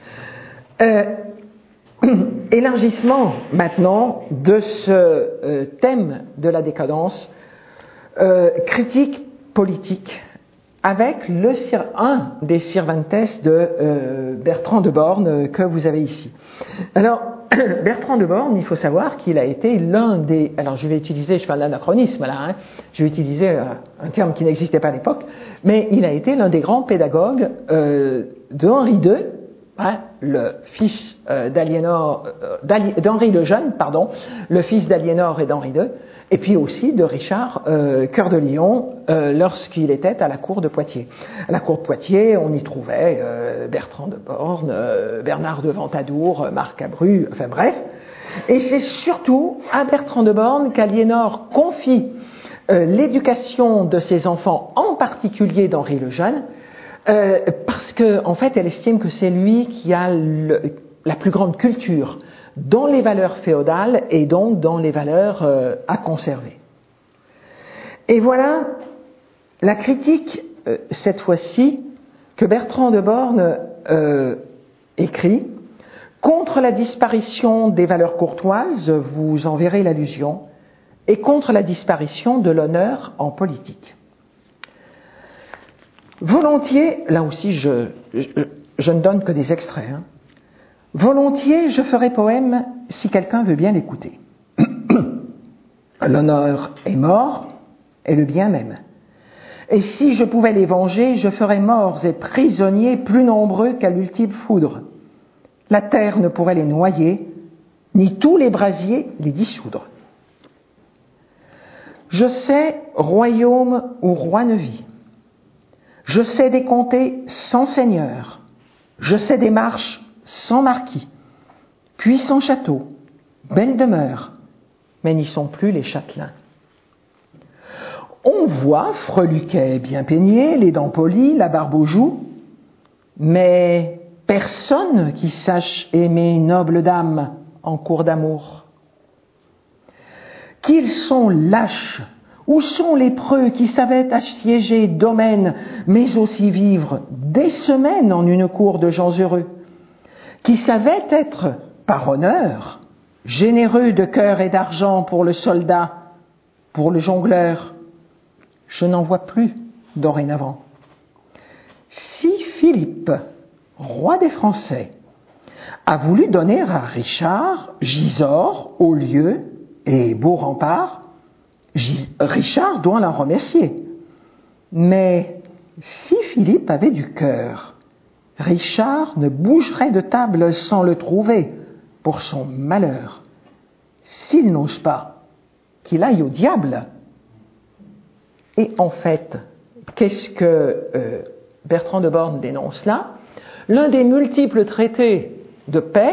élargissement maintenant de ce thème de la décadence, critique politique, avec un des Cervantes de Bertrand de Born que vous avez ici. Alors, Bertrand de Born, il faut savoir qu'il a été l'un des... Alors, je vais utiliser, je fais un anachronisme là, je vais utiliser un terme qui n'existait pas à l'époque, mais il a été l'un des grands pédagogues de Henri II, le fils d'Henri le Jeune, le fils d'Aliénor et d'Henri II, et puis aussi de Richard Cœur de Lion lorsqu'il était à la cour de Poitiers. À la cour de Poitiers, on y trouvait Bertrand de Born, Bernard de Ventadour, Marc Cabru, enfin bref. Et c'est surtout à Bertrand de Born qu'Aliénor confie l'éducation de ses enfants, en particulier d'Henri le Jeune, parce que en fait, elle estime que c'est lui qui a la plus grande culture dans les valeurs féodales et donc dans les valeurs à conserver. Et voilà la critique, cette fois-ci, que Bertrand de Born écrit contre la disparition des valeurs courtoises, vous en verrez l'allusion, et contre la disparition de l'honneur en politique. Volontiers, là aussi je ne donne que des extraits, hein. Volontiers je ferai poème si quelqu'un veut bien l'écouter. L'honneur est mort et le bien même. Et si je pouvais les venger, je ferais morts et prisonniers plus nombreux qu'à l'ultime foudre. La terre ne pourrait les noyer, ni tous les brasiers les dissoudre. Je sais royaume où roi ne vit. Je sais des comtés sans seigneur. Je sais des marches sans marquis. Puissants châteaux, belles demeures, mais n'y sont plus les châtelains. On voit freluquet bien peigné, les dents polies, la barbe aux joues, mais personne qui sache aimer une noble dame en cours d'amour. Qu'ils sont lâches, où sont les preux qui savaient assiéger domaines, mais aussi vivre des semaines en une cour de gens heureux, qui savaient être, par honneur, généreux de cœur et d'argent pour le soldat, pour le jongleur. Je n'en vois plus dorénavant. Si Philippe, roi des Français, a voulu donner à Richard Gisors, haut lieu et beau rempart, Richard doit l'en remercier. Mais si Philippe avait du cœur, Richard ne bougerait de table sans le trouver pour son malheur. S'il n'ose pas, qu'il aille au diable. Et en fait, qu'est-ce que Bertrand de Born dénonce là? L'un des multiples traités de paix,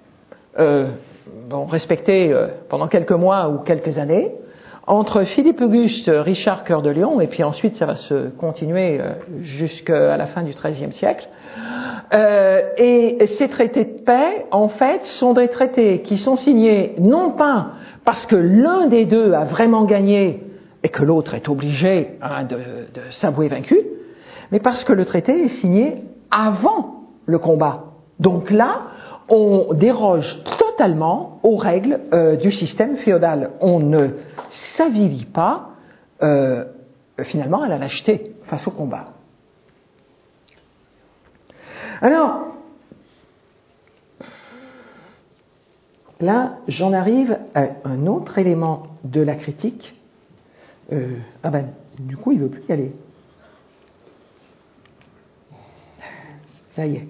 respectés pendant quelques mois ou quelques années, entre Philippe Auguste, Richard Cœur de Lion, et puis ensuite ça va se continuer jusqu'à la fin du XIIIe siècle. Et ces traités de paix, en fait, sont des traités qui sont signés non pas parce que l'un des deux a vraiment gagné et que l'autre est obligé de s'avouer vaincu, mais parce que le traité est signé avant le combat. Donc là, on déroge totalement aux règles du système féodal. On ne s'avilit pas finalement à la lâcheté face au combat. Alors, là, j'en arrive à un autre élément de la critique. Du coup, il ne veut plus y aller. Ça y est.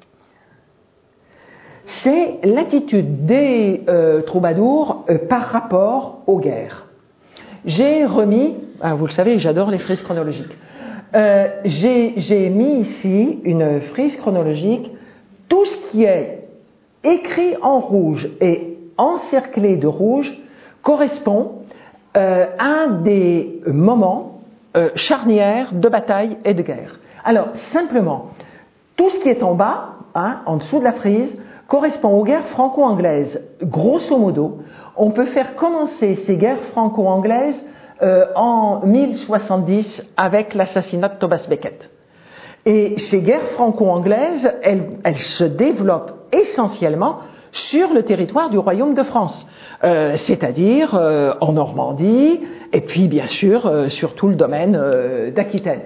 C'est l'attitude des troubadours par rapport aux guerres. J'ai remis, vous le savez, j'adore les frises chronologiques. J'ai mis ici une frise chronologique. Tout ce qui est écrit en rouge et encerclé de rouge correspond à des moments charnières de bataille et de guerre. Alors, simplement, tout ce qui est en bas, en dessous de la frise, correspond aux guerres franco-anglaises. Grosso modo, on peut faire commencer ces guerres franco-anglaises en 1070 avec l'assassinat de Thomas Becket. Et ces guerres franco-anglaises, elles se développent essentiellement sur le territoire du royaume de France, c'est-à-dire en Normandie et puis bien sûr sur tout le domaine d'Aquitaine.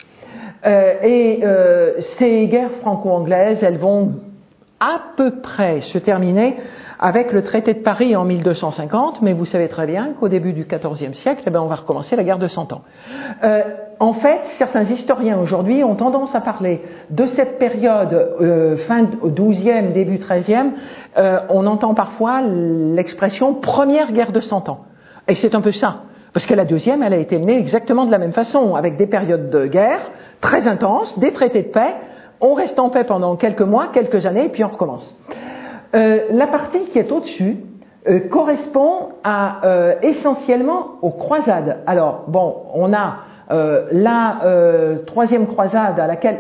Ces guerres franco-anglaises, elles vont à peu près se terminer avec le traité de Paris en 1250, mais vous savez très bien qu'au début du XIVe siècle, on va recommencer la guerre de 100 ans. En fait, certains historiens aujourd'hui ont tendance à parler de cette période fin XIIe, début XIIIe. On entend parfois l'expression première guerre de 100 ans. Et c'est un peu ça. Parce que la deuxième, elle a été menée exactement de la même façon, avec des périodes de guerre très intenses, des traités de paix. On reste en paix pendant quelques mois, quelques années, et puis on recommence. La partie qui est au-dessus correspond essentiellement aux croisades. Alors, on a la troisième croisade à laquelle...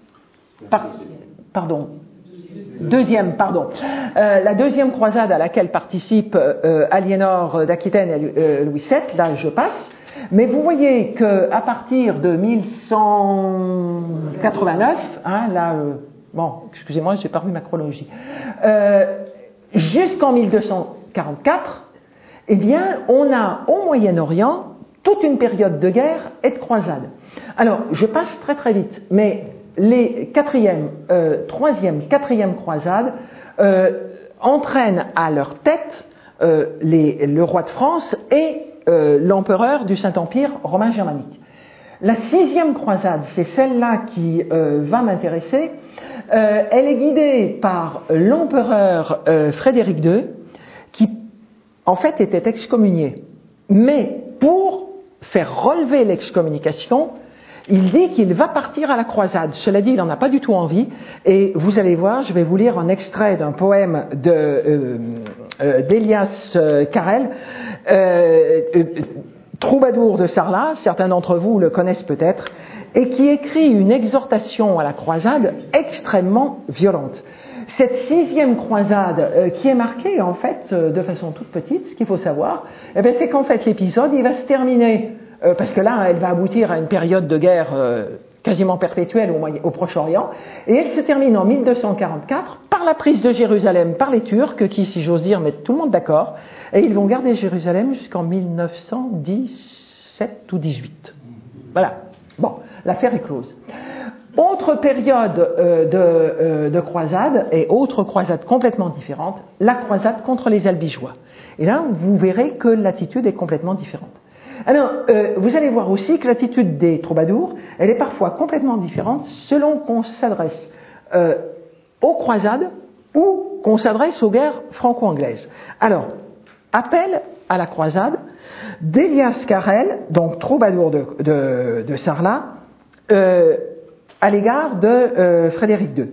la deuxième croisade à laquelle participent Aliénor d'Aquitaine et Louis VII, là je passe. Mais vous voyez qu'à partir de 1189, excusez-moi, j'ai pas revu ma chronologie, jusqu'en 1244, eh bien, on a au Moyen-Orient toute une période de guerre et de croisade. Alors, je passe très très vite, mais les 4e, 3e, 4e croisades entraînent à leur tête le roi de France et l'empereur du Saint-Empire romain germanique. La 6e croisade, c'est celle-là qui va m'intéresser. Elle est guidée par l'empereur Frédéric II, qui en fait était excommunié. Mais pour faire relever l'excommunication, il dit qu'il va partir à la croisade. Cela dit, il n'en a pas du tout envie. Et vous allez voir, je vais vous lire un extrait d'un poème d'Elias Carrel, troubadour de Sarlat, certains d'entre vous le connaissent peut-être, et qui écrit une exhortation à la croisade extrêmement violente. Cette 6e croisade qui est marquée en fait de façon toute petite, ce qu'il faut savoir, c'est qu'en fait l'épisode il va se terminer, parce que là elle va aboutir à une période de guerre quasiment perpétuelle au Proche-Orient, et elle se termine en 1244 par la prise de Jérusalem par les Turcs, qui, si j'ose dire, mettent tout le monde d'accord, et ils vont garder Jérusalem jusqu'en 1917 ou 18. Voilà. Bon, l'affaire est close. Autre période de croisade, et autre croisade complètement différente, la croisade contre les Albigeois. Et là, vous verrez que l'attitude est complètement différente. Alors, vous allez voir aussi que l'attitude des troubadours, elle est parfois complètement différente selon qu'on s'adresse aux croisades ou qu'on s'adresse aux guerres franco-anglaises. Alors, appel à la croisade d'Elias Carrel, donc troubadour de Sarlat, à l'égard de Frédéric II.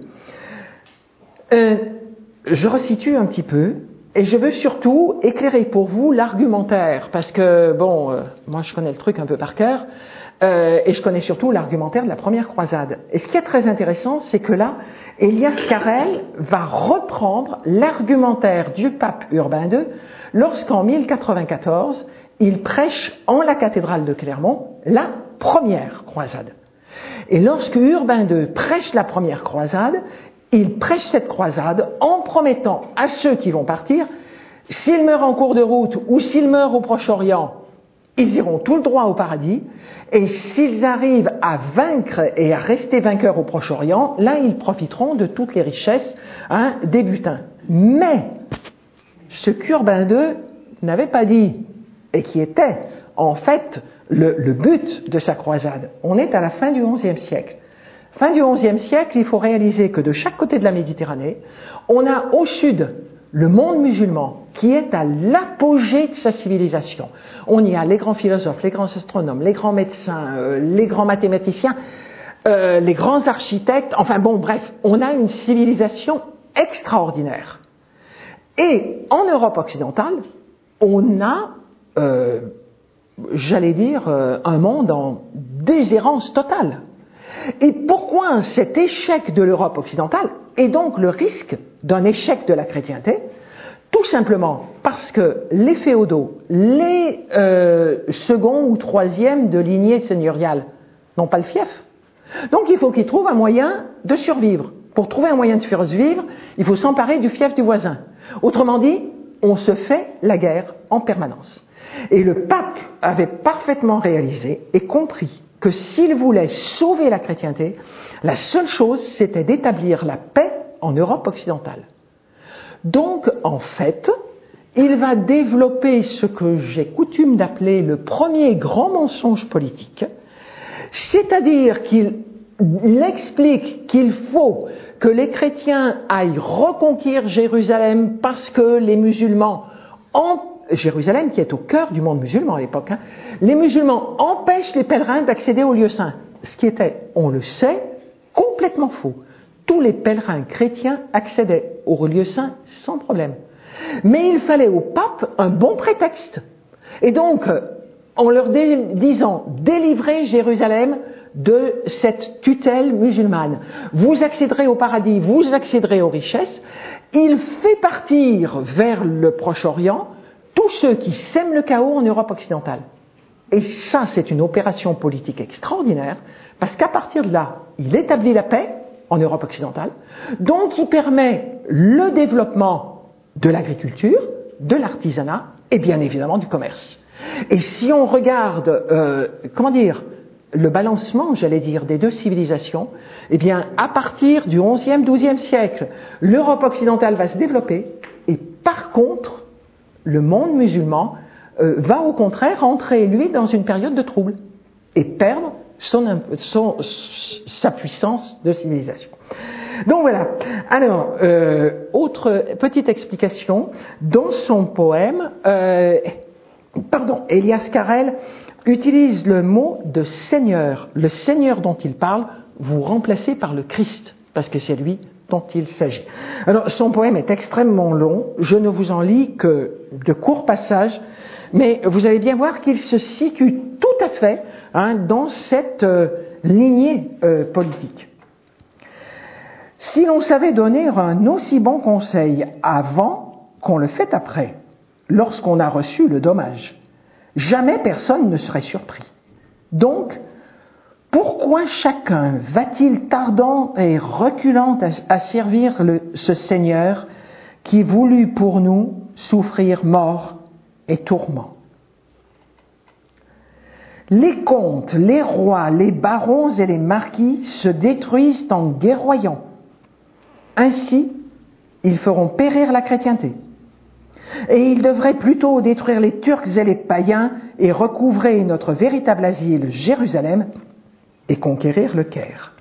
Je resitue un petit peu, et je veux surtout éclairer pour vous l'argumentaire, parce que, moi je connais le truc un peu par cœur, et je connais surtout l'argumentaire de la première croisade. Et ce qui est très intéressant, c'est que là, Elias Carrel va reprendre l'argumentaire du pape Urbain II, lorsqu'en 1094, il prêche en la cathédrale de Clermont la première croisade. Et lorsque Urbain II prêche la première croisade, il prêche cette croisade en promettant à ceux qui vont partir, s'ils meurent en cours de route ou s'ils meurent au Proche-Orient, ils iront tout le droit au paradis, et s'ils arrivent à vaincre et à rester vainqueurs au Proche-Orient, là ils profiteront de toutes les richesses des butins. Mais ce qu'Urbain II n'avait pas dit, et qui était en fait le but de sa croisade, on est à la fin du XIe siècle. Fin du XIe siècle, il faut réaliser que de chaque côté de la Méditerranée, on a au sud le monde musulman qui est à l'apogée de sa civilisation. On y a les grands philosophes, les grands astronomes, les grands médecins, les grands mathématiciens, les grands architectes, bref, on a une civilisation extraordinaire. Et en Europe occidentale, on a, un monde en déshérence totale. Et pourquoi cet échec de l'Europe occidentale est donc le risque d'un échec de la chrétienté? Tout simplement parce que les féodaux, les second ou troisième de lignée seigneuriale n'ont pas le fief. Donc il faut qu'ils trouvent un moyen de survivre. Pour trouver un moyen de survivre, il faut s'emparer du fief du voisin. Autrement dit, on se fait la guerre en permanence. Et le pape avait parfaitement réalisé et compris que s'il voulait sauver la chrétienté, la seule chose, c'était d'établir la paix en Europe occidentale. Donc, en fait, il va développer ce que j'ai coutume d'appeler le premier grand mensonge politique, c'est-à-dire qu'il explique qu'il faut que les chrétiens aillent reconquérir Jérusalem parce que les musulmans Jérusalem, qui est au cœur du monde musulman à l'époque, les musulmans empêchent les pèlerins d'accéder au lieu saint. Ce qui était, on le sait, complètement faux. Tous les pèlerins chrétiens accédaient au lieu saint sans problème. Mais il fallait au pape un bon prétexte. Et donc, en leur disant, délivrez Jérusalem de cette tutelle musulmane. Vous accéderez au paradis, vous accéderez aux richesses. Il fait partir vers le Proche-Orient tous ceux qui sèment le chaos en Europe occidentale. Et ça, c'est une opération politique extraordinaire, parce qu'à partir de là, il établit la paix en Europe occidentale, donc il permet le développement de l'agriculture, de l'artisanat et bien évidemment du commerce. Et si on regarde, le balancement, j'allais dire, des deux civilisations, eh bien, à partir du XIe, XIIe siècle, l'Europe occidentale va se développer, et par contre, le monde musulman va au contraire entrer, lui, dans une période de trouble, et perdre sa puissance de civilisation. Donc voilà. Alors, autre petite explication, dans son poème, Elias Carrel utilise le mot de Seigneur. Le Seigneur dont il parle, vous remplacez par le Christ, parce que c'est lui dont il s'agit. Alors, son poème est extrêmement long, je ne vous en lis que de courts passages, mais vous allez bien voir qu'il se situe tout à fait dans cette lignée politique. Si l'on savait donner un aussi bon conseil avant qu'on le fait après, lorsqu'on a reçu le dommage, jamais personne ne serait surpris. Donc, pourquoi chacun va-t-il tardant et reculant à servir ce Seigneur qui voulut pour nous souffrir mort et tourment? Les comtes, les rois, les barons et les marquis se détruisent en guerroyant. Ainsi, ils feront périr la chrétienté. Et ils devraient plutôt détruire les Turcs et les païens et recouvrer notre véritable asile, Jérusalem, et conquérir le Caire.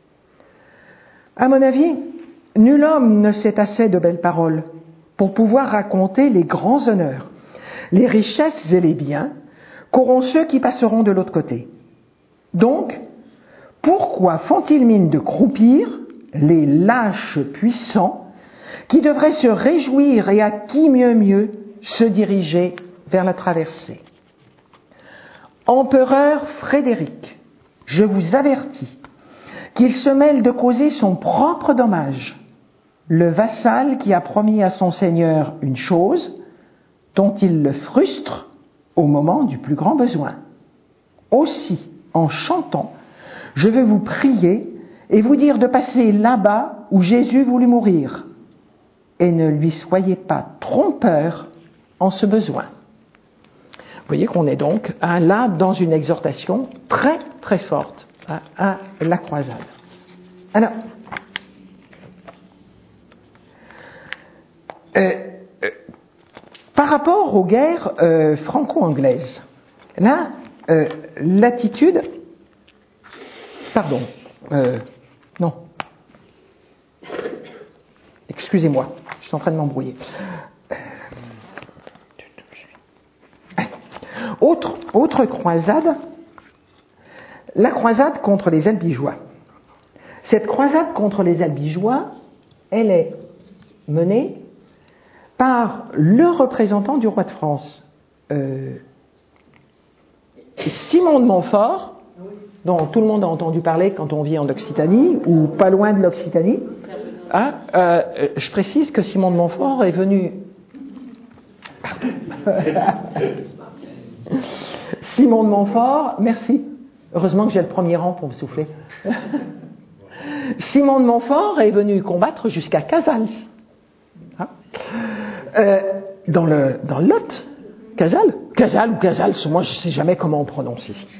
À mon avis, nul homme ne sait assez de belles paroles pour pouvoir raconter les grands honneurs, les richesses et les biens qu'auront ceux qui passeront de l'autre côté. Donc, pourquoi font-ils mine de croupir les lâches puissants qui devraient se réjouir et à qui mieux se diriger vers la traversée? Empereur Frédéric, je vous avertis qu'il se mêle de causer son propre dommage, le vassal qui a promis à son seigneur une chose dont il le frustre au moment du plus grand besoin. Aussi, en chantant, je veux vous prier et vous dire de passer là-bas où Jésus voulut mourir, et ne lui soyez pas trompeur en ce besoin. Vous voyez qu'on est donc là dans une exhortation très très forte à la croisade. Alors, par rapport aux guerres franco-anglaises, là, l'attitude... Pardon, non. Excusez-moi, je suis en train de m'embrouiller. Autre croisade, la croisade contre les Albigeois. Cette croisade contre les Albigeois, elle est menée par le représentant du roi de France, Simon de Montfort, dont tout le monde a entendu parler quand on vit en Occitanie, ou pas loin de l'Occitanie. Je précise que Simon de Montfort est venu... Pardon. Simon de Montfort, merci. Heureusement que j'ai le premier rang pour me souffler. Simon de Montfort est venu combattre jusqu'à Casals. Dans le Lot. Casals ou Casals, moi je ne sais jamais comment on prononce ici.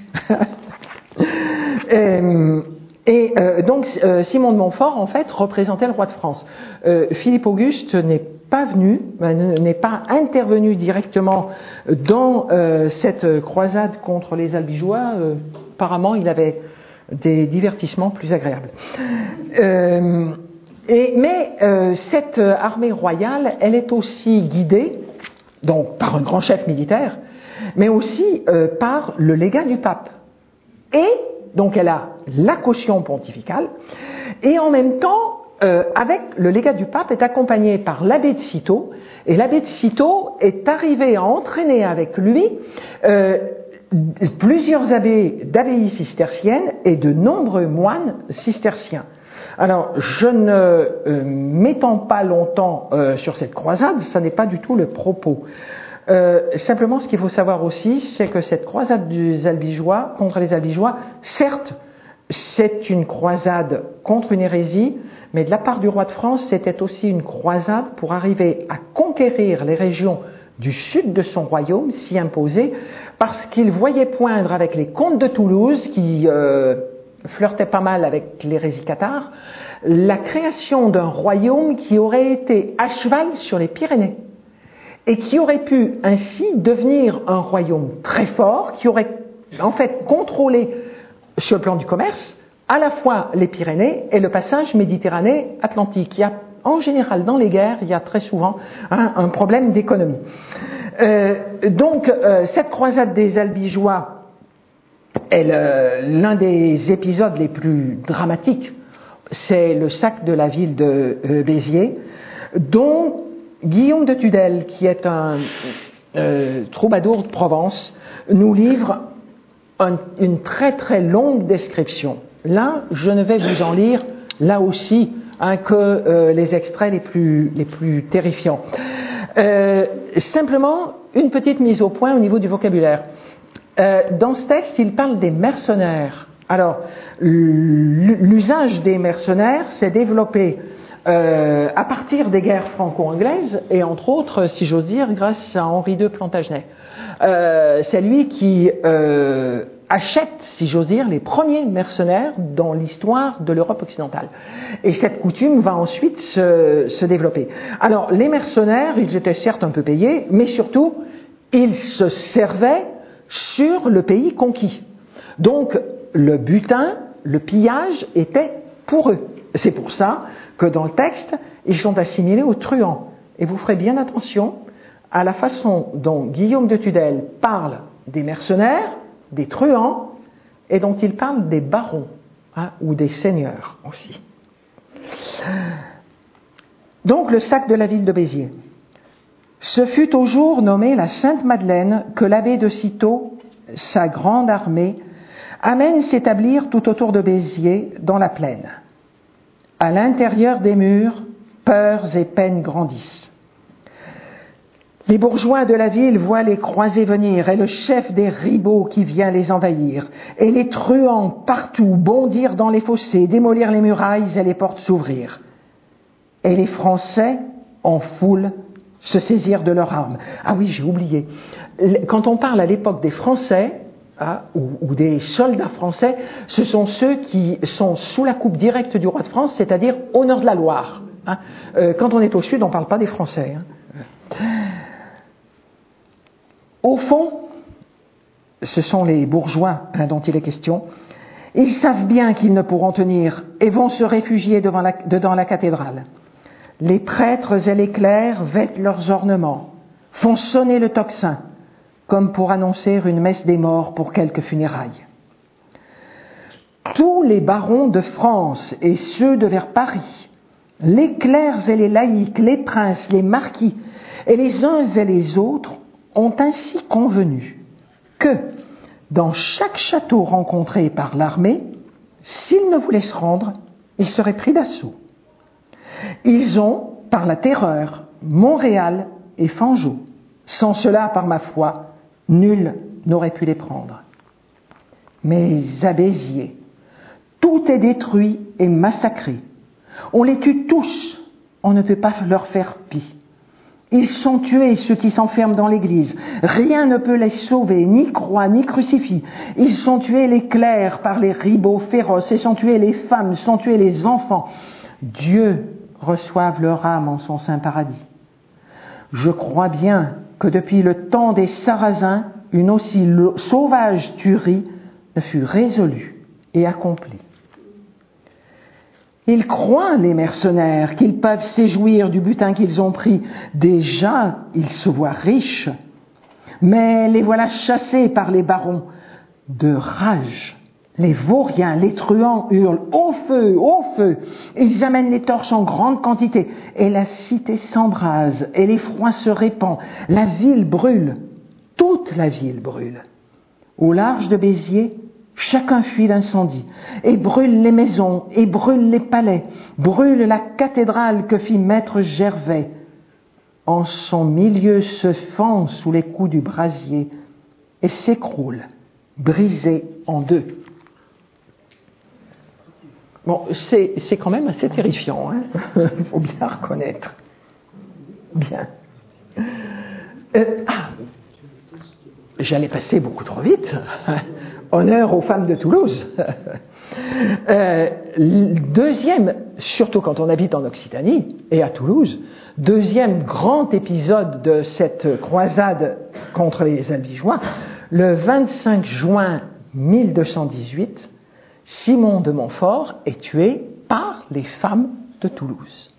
Donc Simon de Montfort, en fait, représentait le roi de France. Philippe Auguste n'est pas venu, n'est pas intervenu directement dans cette croisade contre les Albigeois. Apparemment, il avait des divertissements plus agréables. Mais cette armée royale, elle est aussi guidée donc par un grand chef militaire, mais aussi par le légat du pape. Et donc elle a la caution pontificale, et en même temps, avec le légat du pape, est accompagné par l'abbé de Cîteaux, et l'abbé de Cîteaux est arrivé à entraîner avec lui plusieurs abbés d'abbayes cisterciennes et de nombreux moines cisterciens. Alors, je ne m'étends pas longtemps sur cette croisade, ça n'est pas du tout le propos. Simplement, ce qu'il faut savoir aussi, c'est que cette croisade des Albigeois, contre les Albigeois, certes, c'est une croisade contre une hérésie, mais de la part du roi de France, c'était aussi une croisade pour arriver à conquérir les régions du sud de son royaume s'y imposer parce qu'il voyait poindre avec les comtes de Toulouse, qui flirtaient pas mal avec l'hérésie cathare, la création d'un royaume qui aurait été à cheval sur les Pyrénées et qui aurait pu ainsi devenir un royaume très fort, qui aurait en fait contrôlé sur le plan du commerce à la fois les Pyrénées et le passage Méditerranée-Atlantique. Il y a, en général, dans les guerres, il y a très souvent un problème d'économie. Donc, cette croisade des Albigeois est l'un des épisodes les plus dramatiques. C'est le sac de la ville de Béziers, dont Guillaume de Tudel, qui est un troubadour de Provence, nous livre une très très longue description. Là, je ne vais vous en lire, là aussi, que les extraits les plus terrifiants. Simplement, une petite mise au point au niveau du vocabulaire. Dans ce texte, il parle des mercenaires. Alors, l'usage des mercenaires s'est développé à partir des guerres franco-anglaises et entre autres, si j'ose dire, grâce à Henri II Plantagenet. C'est lui qui achète, si j'ose dire, les premiers mercenaires dans l'histoire de l'Europe occidentale. Et cette coutume va ensuite se développer. Alors, les mercenaires, ils étaient certes un peu payés, mais surtout, ils se servaient sur le pays conquis. Donc, le butin, le pillage était pour eux. C'est pour ça que dans le texte, ils sont assimilés aux truands. Et vous ferez bien attention à la façon dont Guillaume de Tudel parle des mercenaires, des truands, et dont il parle des barons, ou des seigneurs aussi. Donc le sac de la ville de Béziers. Ce fut au jour nommé la Sainte-Madeleine que l'abbé de Cîteaux, sa grande armée, amène s'établir tout autour de Béziers dans la plaine. À l'intérieur des murs, peurs et peines grandissent. Les bourgeois de la ville voient les croisés venir et le chef des ribauds qui vient les envahir, et les truands partout bondir dans les fossés, démolir les murailles et les portes s'ouvrir. Et les Français, en foule, se saisirent de leurs armes. Ah oui, j'ai oublié. Quand on parle à l'époque des Français, ou des soldats français, ce sont ceux qui sont sous la coupe directe du roi de France, c'est-à-dire au nord de la Loire. Quand on est au sud, on ne parle pas des Français. Au fond, ce sont les bourgeois dont il est question. Ils savent bien qu'ils ne pourront tenir et vont se réfugier dedans la cathédrale. Les prêtres et les clercs vêtent leurs ornements, font sonner le tocsin, comme pour annoncer une messe des morts pour quelques funérailles. Tous les barons de France et ceux de vers Paris, les clercs et les laïcs, les princes, les marquis, et les uns et les autres ont ainsi convenu que, dans chaque château rencontré par l'armée, s'ils ne voulaient se rendre, ils seraient pris d'assaut. Ils ont, par la terreur, Montréal et Fangeau. Sans cela, par ma foi, nul n'aurait pu les prendre. Mais à Béziers, tout est détruit et massacré. On les tue tous, on ne peut pas leur faire pis. Ils sont tués, ceux qui s'enferment dans l'église. Rien ne peut les sauver, ni croix, ni crucifix. Ils sont tués les clercs par les ribauds féroces, et sont tués les femmes, sont tués les enfants. Dieu reçoive leur âme en son saint paradis. Je crois bien que depuis le temps des Sarrasins, une aussi sauvage tuerie ne fut résolue et accomplie. Ils croient, les mercenaires, qu'ils peuvent s'éjouir du butin qu'ils ont pris. Déjà, ils se voient riches. Mais les voilà chassés par les barons. De rage, les vauriens, les truands hurlent « Au feu, au feu !» Ils amènent les torches en grande quantité. Et la cité s'embrase, et l'effroi se répand. La ville brûle. Toute la ville brûle. Au large de Béziers, chacun fuit l'incendie, et brûle les maisons, et brûle les palais, brûle la cathédrale que fit maître Gervais. En son milieu se fend sous les coups du brasier, et s'écroule, brisé en deux. Bon, c'est quand même assez terrifiant, il faut bien reconnaître. Bien. J'allais passer beaucoup trop vite. Honneur aux femmes de Toulouse. Deuxième, surtout quand on habite en Occitanie et à Toulouse, deuxième grand épisode de cette croisade contre les Albigeois, le 25 juin 1218, Simon de Montfort est tué par les femmes de Toulouse.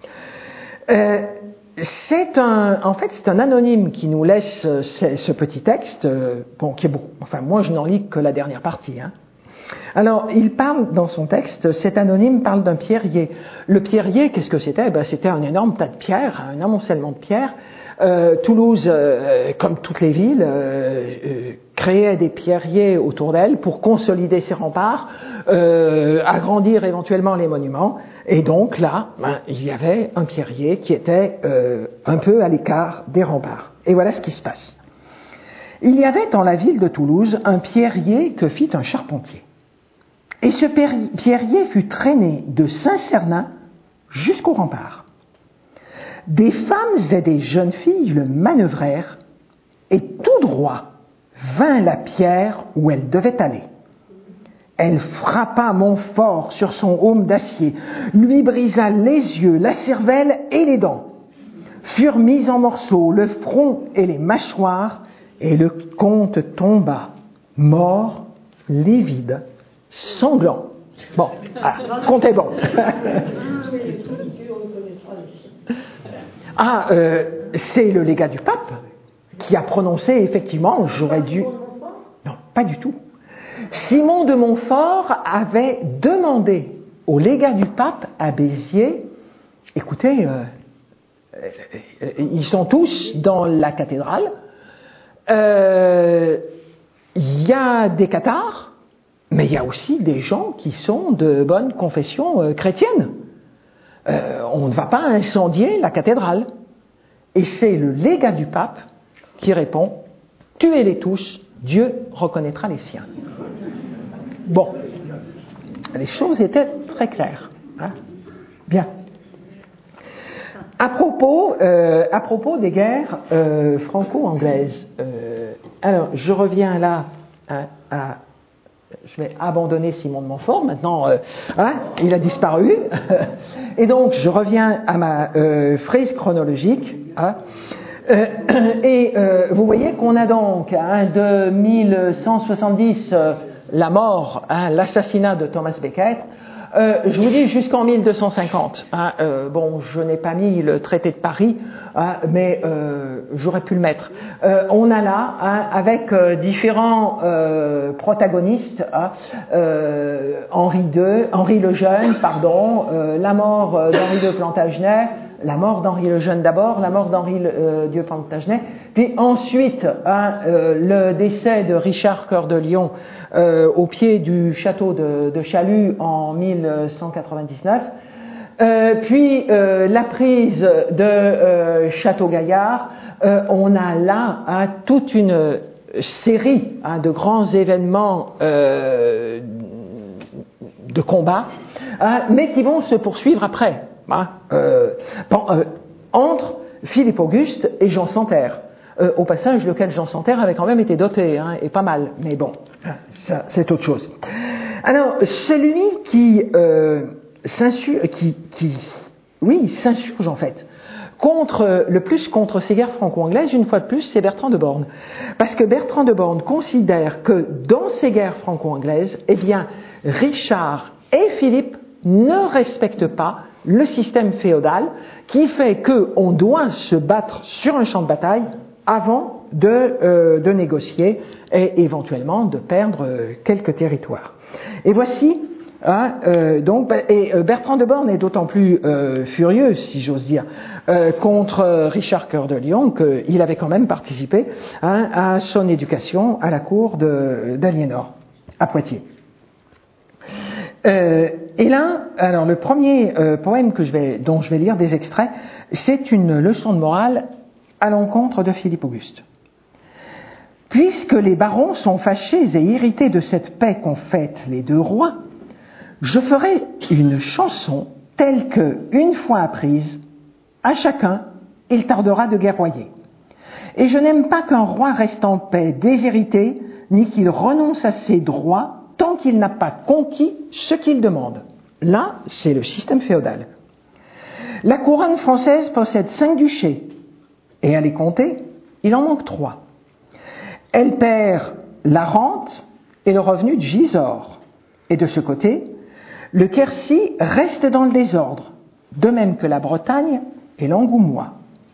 C'est un anonyme qui nous laisse ce petit texte, qui est beau. Enfin, moi, je n'en lis que la dernière partie. Alors, il parle dans son texte, cet anonyme parle d'un pierrier. Le pierrier, qu'est-ce que c'était ? C'était un énorme tas de pierres, un amoncellement de pierres. Toulouse, comme toutes les villes, créait des pierriers autour d'elle pour consolider ses remparts, agrandir éventuellement les monuments. Et donc là, il y avait un pierrier qui était un peu à l'écart des remparts. Et voilà ce qui se passe. Il y avait dans la ville de Toulouse un pierrier que fit un charpentier. Et ce pierrier fut traîné de Saint-Cernin jusqu'au rempart. Des femmes et des jeunes filles le manœuvrèrent, et tout droit vint la pierre où elle devait aller. Elle frappa Montfort sur son aume d'acier, lui brisa les yeux, la cervelle et les dents. Furent mis en morceaux le front et les mâchoires, et le comte tomba, mort, livide, sanglant. Bon, comptez bon. C'est le légat du pape qui a prononcé, effectivement, j'aurais dû... Non, pas du tout. Simon de Montfort avait demandé au légat du pape à Béziers, écoutez, ils sont tous dans la cathédrale, il y a des cathares, mais il y a aussi des gens qui sont de bonne confession chrétienne. On ne va pas incendier la cathédrale. Et c'est le légat du pape qui répond « Tuez-les tous, Dieu reconnaîtra les siens ». Bon, les choses étaient très claires. Bien. À propos des guerres franco-anglaises, alors je reviens là je vais abandonner Simon de Montfort, maintenant il a disparu, et donc je reviens à ma frise chronologique, et vous voyez qu'on a donc de 1170 la mort, l'assassinat de Thomas Becket. Je vous dis jusqu'en 1250. Bon, je n'ai pas mis le traité de Paris, mais j'aurais pu le mettre. On a là, avec différents protagonistes, Henri le Jeune, la mort d'Henri de Plantagenet, la mort d'Henri le Jeune d'abord, la mort d'Henri de Plantagenet, puis ensuite le décès de Richard Cœur de Lion au pied du château de Chalut en 1199, puis la prise de Château-Gaillard. On a là toute une série de grands événements de combat, mais qui vont se poursuivre après, entre Philippe Auguste et Jean Santerre. Au passage, lequel Jean Santerre avait quand même été doté, et pas mal, mais bon, ça, c'est autre chose. Alors, celui qui s'insurge en fait le plus contre ces guerres franco-anglaises, une fois de plus, c'est Bertrand de Born. Parce que Bertrand de Born considère que dans ces guerres franco-anglaises, eh bien, Richard et Philippe ne respectent pas le système féodal qui fait qu'on doit se battre sur un champ de bataille avant de négocier et éventuellement de perdre quelques territoires. Et voici, Bertrand de Born est d'autant plus furieux, si j'ose dire, contre Richard Cœur de Lion qu'il avait quand même participé à son éducation à la cour d'Aliénor, à Poitiers. Et là, alors le premier poème dont je vais lire des extraits, c'est une leçon de morale à l'encontre de Philippe Auguste. Puisque les barons sont fâchés et irrités de cette paix qu'ont faite les deux rois, je ferai une chanson telle que, une fois apprise, à chacun, il tardera de guerroyer. Et je n'aime pas qu'un roi reste en paix, déshérité, ni qu'il renonce à ses droits tant qu'il n'a pas conquis ce qu'il demande. Là, c'est le système féodal. La couronne française possède 5 duchés, et à les compter, il en manque 3. Elle perd la rente et le revenu de Gisors. Et de ce côté, le Quercy reste dans le désordre, de même que la Bretagne et l'Angoumois.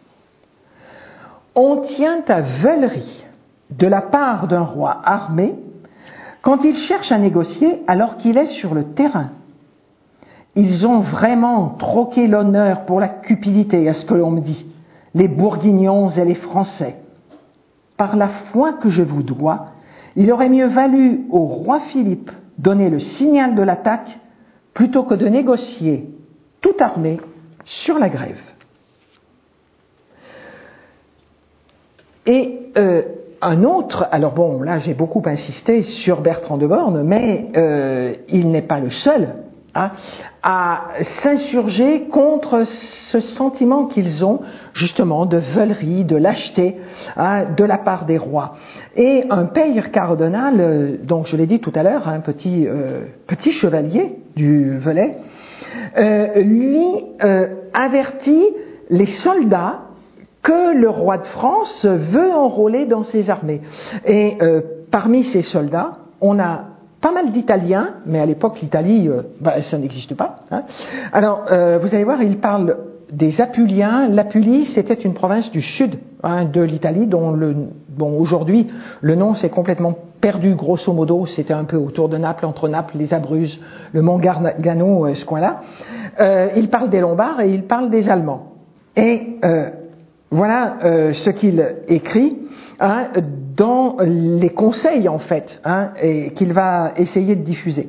On tient à Veulery de la part d'un roi armé quand il cherche à négocier alors qu'il est sur le terrain. Ils ont vraiment troqué l'honneur pour la cupidité, à ce que l'on me dit, les Bourguignons et les Français. Par la foi que je vous dois, il aurait mieux valu au roi Philippe donner le signal de l'attaque plutôt que de négocier, tout armé, sur la grève. Et un autre, alors bon, là j'ai beaucoup insisté sur Bertrand de Born, mais il n'est pas le seul à s'insurger contre ce sentiment qu'ils ont justement de veulerie, de lâcheté de la part des rois. Et un père cardinal, donc je l'ai dit tout à l'heure, un petit chevalier du Velay, lui avertit les soldats que le roi de France veut enrôler dans ses armées. Et parmi ces soldats, on a pas mal d'Italiens, mais à l'époque l'Italie, ça n'existe pas. Alors, vous allez voir, il parle des Apuliens. L'Apulie, c'était une province du sud de l'Italie, dont aujourd'hui le nom s'est complètement perdu. Grosso modo, c'était un peu autour de Naples, entre Naples, les Abruzzes, le Mont Gargano, ce coin-là. Il parle des Lombards et il parle des Allemands. Et voilà ce qu'il écrit dans les conseils, en fait, et qu'il va essayer de diffuser.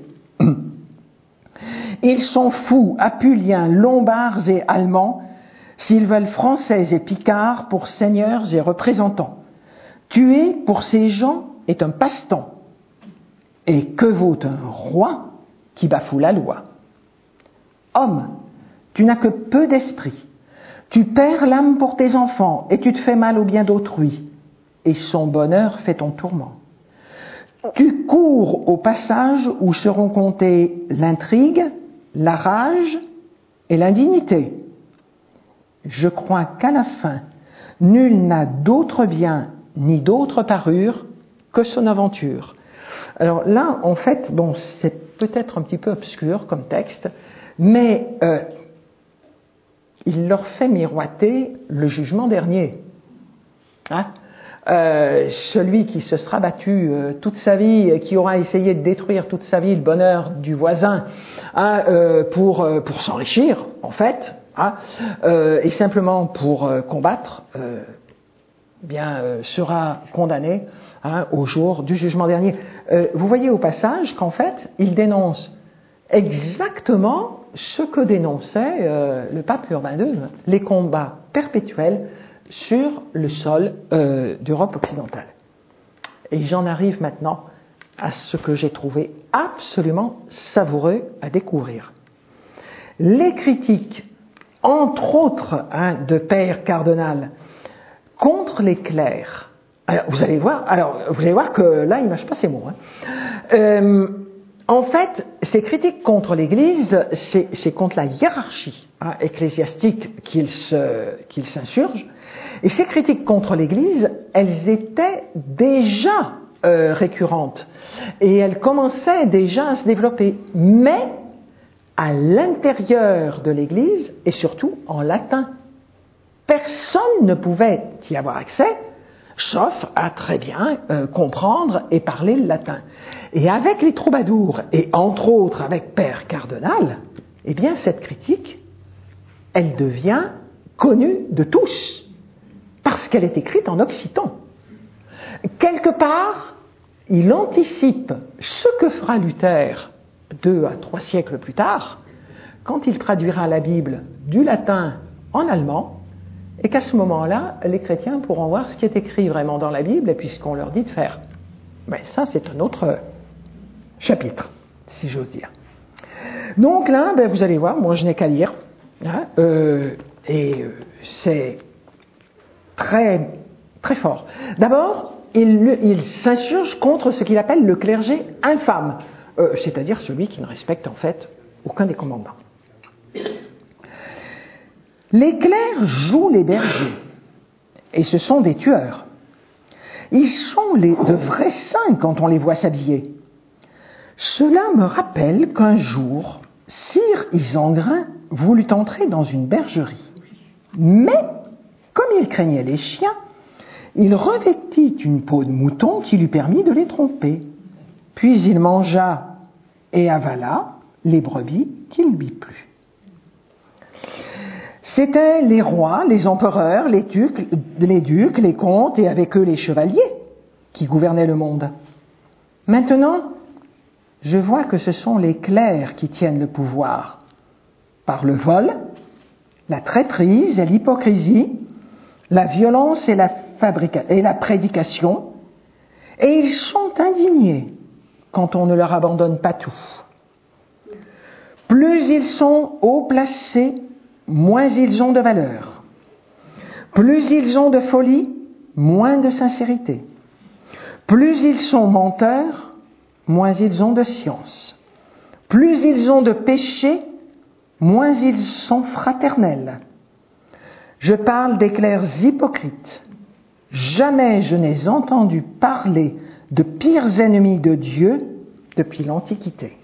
Ils sont fous, Apuliens, Lombards et Allemands, s'ils veulent Français et Picards pour seigneurs et représentants. Tuer pour ces gens est un passe-temps. Et que vaut un roi qui bafoue la loi? Homme, tu n'as que peu d'esprit. Tu perds l'âme pour tes enfants et tu te fais mal au bien d'autrui. Et son bonheur fait ton tourment. Tu cours au passage où seront comptés l'intrigue, la rage et l'indignité. Je crois qu'à la fin, nul n'a d'autre bien ni d'autre parure que son aventure. Alors là, en fait, bon, c'est peut-être un petit peu obscur comme texte, mais il leur fait miroiter le jugement dernier. Celui qui se sera battu toute sa vie et qui aura essayé de détruire toute sa vie le bonheur du voisin pour s'enrichir, en fait, et simplement pour combattre, sera condamné au jour du jugement dernier. Vous voyez au passage qu'en fait, il dénonce exactement ce que dénonçait le pape Urbain II, les combats perpétuels sur le sol d'Europe occidentale. Et j'en arrive maintenant à ce que j'ai trouvé absolument savoureux à découvrir. Les critiques, entre autres de Père Cardinal, contre les clercs. Alors, vous allez voir que là, il ne mâche pas ses mots. En fait, ces critiques contre l'Église, c'est contre la hiérarchie ecclésiastique qu'il s'insurge. Et ces critiques contre l'Église, elles étaient déjà récurrentes. Et elles commençaient déjà à se développer. Mais à l'intérieur de l'Église, et surtout en latin. Personne ne pouvait y avoir accès, sauf à très bien comprendre et parler le latin. Et avec les troubadours, et entre autres avec Père Cardinal, eh bien cette critique, elle devient connue de tous, parce qu'elle est écrite en occitan. Quelque part, il anticipe ce que fera Luther 2 à 3 siècles plus tard, quand il traduira la Bible du latin en allemand, et qu'à ce moment-là, les chrétiens pourront voir ce qui est écrit vraiment dans la Bible et puis ce qu'on leur dit de faire. Mais ça, c'est un autre chapitre, si j'ose dire. Donc là, vous allez voir, moi je n'ai qu'à lire, c'est très, très fort. D'abord, il s'insurge contre ce qu'il appelle le clergé infâme, c'est-à-dire celui qui ne respecte en fait aucun des commandements. Les clercs jouent les bergers, et ce sont des tueurs. Ils sont de vrais saints quand on les voit s'habiller. Cela me rappelle qu'un jour, Sire Isengrin voulut entrer dans une bergerie. Mais, comme il craignait les chiens, il revêtit une peau de mouton qui lui permit de les tromper. Puis il mangea et avala les brebis qui lui plut. C'étaient les rois, les empereurs, les ducs, les comtes et avec eux les chevaliers qui gouvernaient le monde. Maintenant, je vois que ce sont les clercs qui tiennent le pouvoir par le vol, la traîtrise et l'hypocrisie, la violence et la prédication, et ils sont indignés quand on ne leur abandonne pas tout. Plus ils sont haut placés, moins ils ont de valeur. Plus ils ont de folie, moins de sincérité. Plus ils sont menteurs, moins ils ont de science. Plus ils ont de péché, moins ils sont fraternels. Je parle des clercs hypocrites. Jamais je n'ai entendu parler de pires ennemis de Dieu depuis l'Antiquité.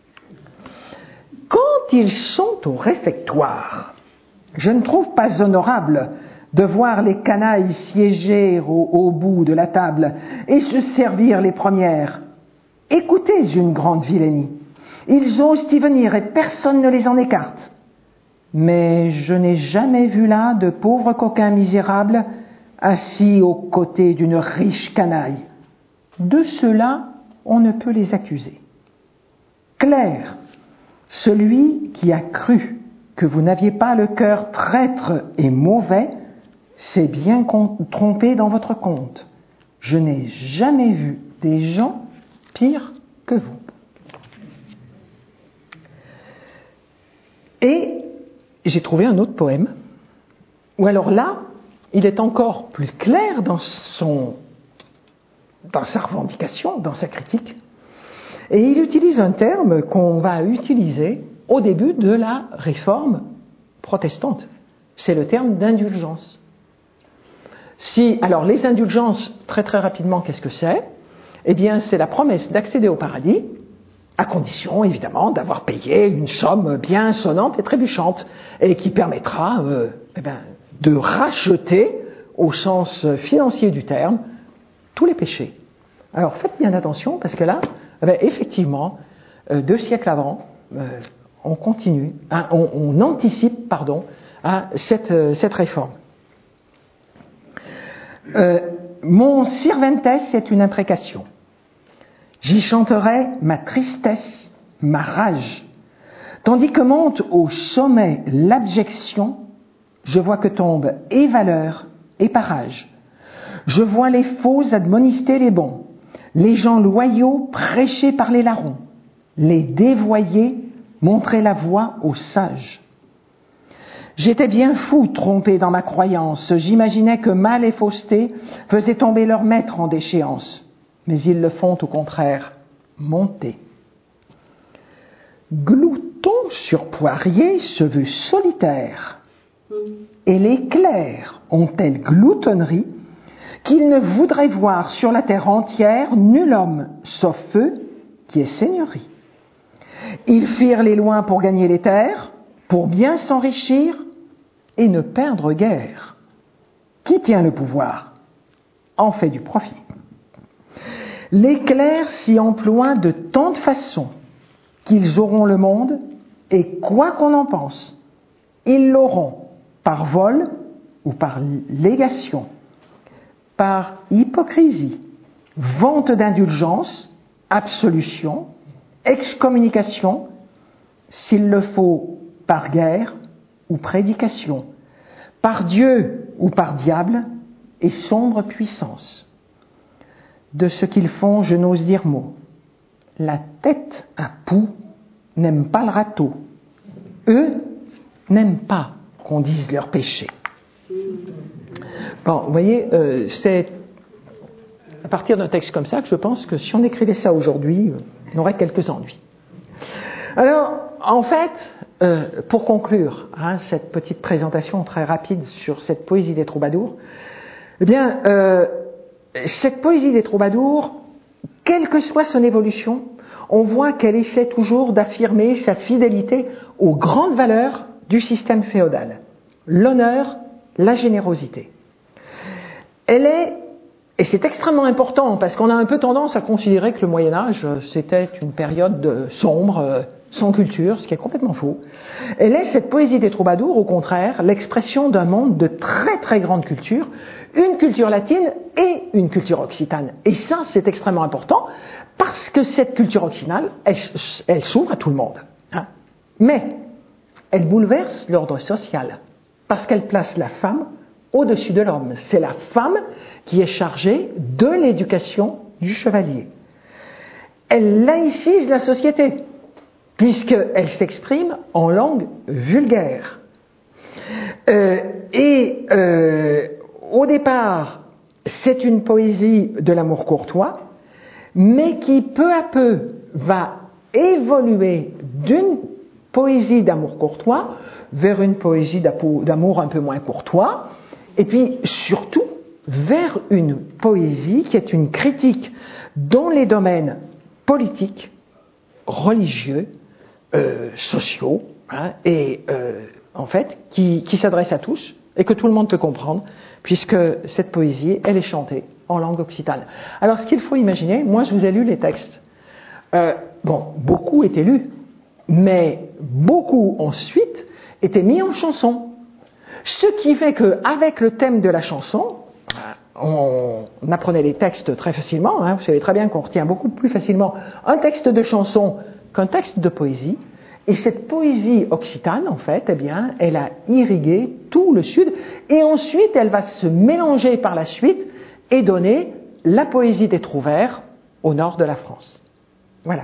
Quand ils sont au réfectoire, je ne trouve pas honorable de voir les canailles siéger au bout de la table et se servir les premières. Écoutez une grande vilainie. Ils osent y venir et personne ne les en écarte. Mais je n'ai jamais vu là de pauvres coquins misérables assis aux côtés d'une riche canaille. De cela, on ne peut les accuser. Claire, celui qui a cru que vous n'aviez pas le cœur traître et mauvais s'est bien trompé dans votre compte. Je n'ai jamais vu des gens pires que vous. Et j'ai trouvé un autre poème où alors là, il est encore plus clair dans sa revendication, dans sa critique. Et il utilise un terme qu'on va utiliser au début de la réforme protestante. C'est le terme d'indulgence. Alors les indulgences, très très rapidement, qu'est-ce que c'est ? Eh bien, c'est la promesse d'accéder au paradis, à condition, évidemment, d'avoir payé une somme bien sonnante et trébuchante, et qui permettra de racheter, au sens financier du terme, tous les péchés. Alors faites bien attention, parce que là, effectivement, 2 siècles avant, on continue, on anticipe, à cette réforme. Mon Sirventes est une imprécation. J'y chanterai ma tristesse, ma rage. Tandis que monte au sommet l'abjection, je vois que tombent et valeur et parage. Je vois les faux admonester les bons, les gens loyaux prêchés par les larrons, les dévoyés montrer la voie aux sages. J'étais bien fou, trompé dans ma croyance. J'imaginais que mal et fausseté faisaient tomber leur maître en déchéance. Mais ils le font au contraire monter. Glouton sur poirier se veut solitaire. Et les clercs ont telle gloutonnerie qu'ils ne voudraient voir sur la terre entière nul homme, sauf eux, qui est seigneurie. Ils firent les loins pour gagner les terres, pour bien s'enrichir et ne perdre guère. Qui tient le pouvoir en fait du profit. Les clercs s'y emploient de tant de façons qu'ils auront le monde, et quoi qu'on en pense, ils l'auront par vol ou par légation, par hypocrisie, vente d'indulgence, absolution, excommunication, s'il le faut par guerre ou prédication, par Dieu ou par diable et sombre puissance. De ce qu'ils font, je n'ose dire mot. La tête à poux n'aime pas le râteau. Eux n'aiment pas qu'on dise leurs péchés. Bon, vous voyez, c'est à partir d'un texte comme ça que je pense que si on écrivait ça aujourd'hui, on aurait quelques ennuis. Alors, en fait, pour conclure cette petite présentation très rapide sur cette poésie des troubadours, eh bien, cette poésie des troubadours, quelle que soit son évolution, on voit qu'elle essaie toujours d'affirmer sa fidélité aux grandes valeurs du système féodal. L'honneur, la générosité. Et c'est extrêmement important parce qu'on a un peu tendance à considérer que le Moyen-Âge, c'était une période sombre, sans culture, ce qui est complètement faux. Elle est, cette poésie des troubadours, au contraire, l'expression d'un monde de très très grande culture, une culture latine et une culture occitane. Et ça, c'est extrêmement important parce que cette culture occitane, elle s'ouvre à tout le monde. Mais elle bouleverse l'ordre social parce qu'elle place la femme au-dessus de l'homme. C'est la femme qui est chargée de l'éducation du chevalier. Elle laïcise la société, puisqu'elle s'exprime en langue vulgaire. Au départ, c'est une poésie de l'amour courtois, mais qui peu à peu va évoluer d'une poésie d'amour courtois vers une poésie d'amour un peu moins courtois, et puis surtout vers une poésie qui est une critique dans les domaines politiques, religieux, sociaux, en fait, qui s'adresse à tous et que tout le monde peut comprendre, puisque cette poésie, elle est chantée en langue occitane. Alors, ce qu'il faut imaginer, moi, je vous ai lu les textes. Beaucoup étaient lus, mais beaucoup ensuite étaient mis en chanson. Ce qui fait qu'avec le thème de la chanson, on apprenait les textes très facilement. Vous savez très bien qu'on retient beaucoup plus facilement un texte de chanson qu'un texte de poésie. Et cette poésie occitane, en fait, eh bien, elle a irrigué tout le sud. Et ensuite, elle va se mélanger par la suite et donner la poésie des trouvères au nord de la France. Voilà.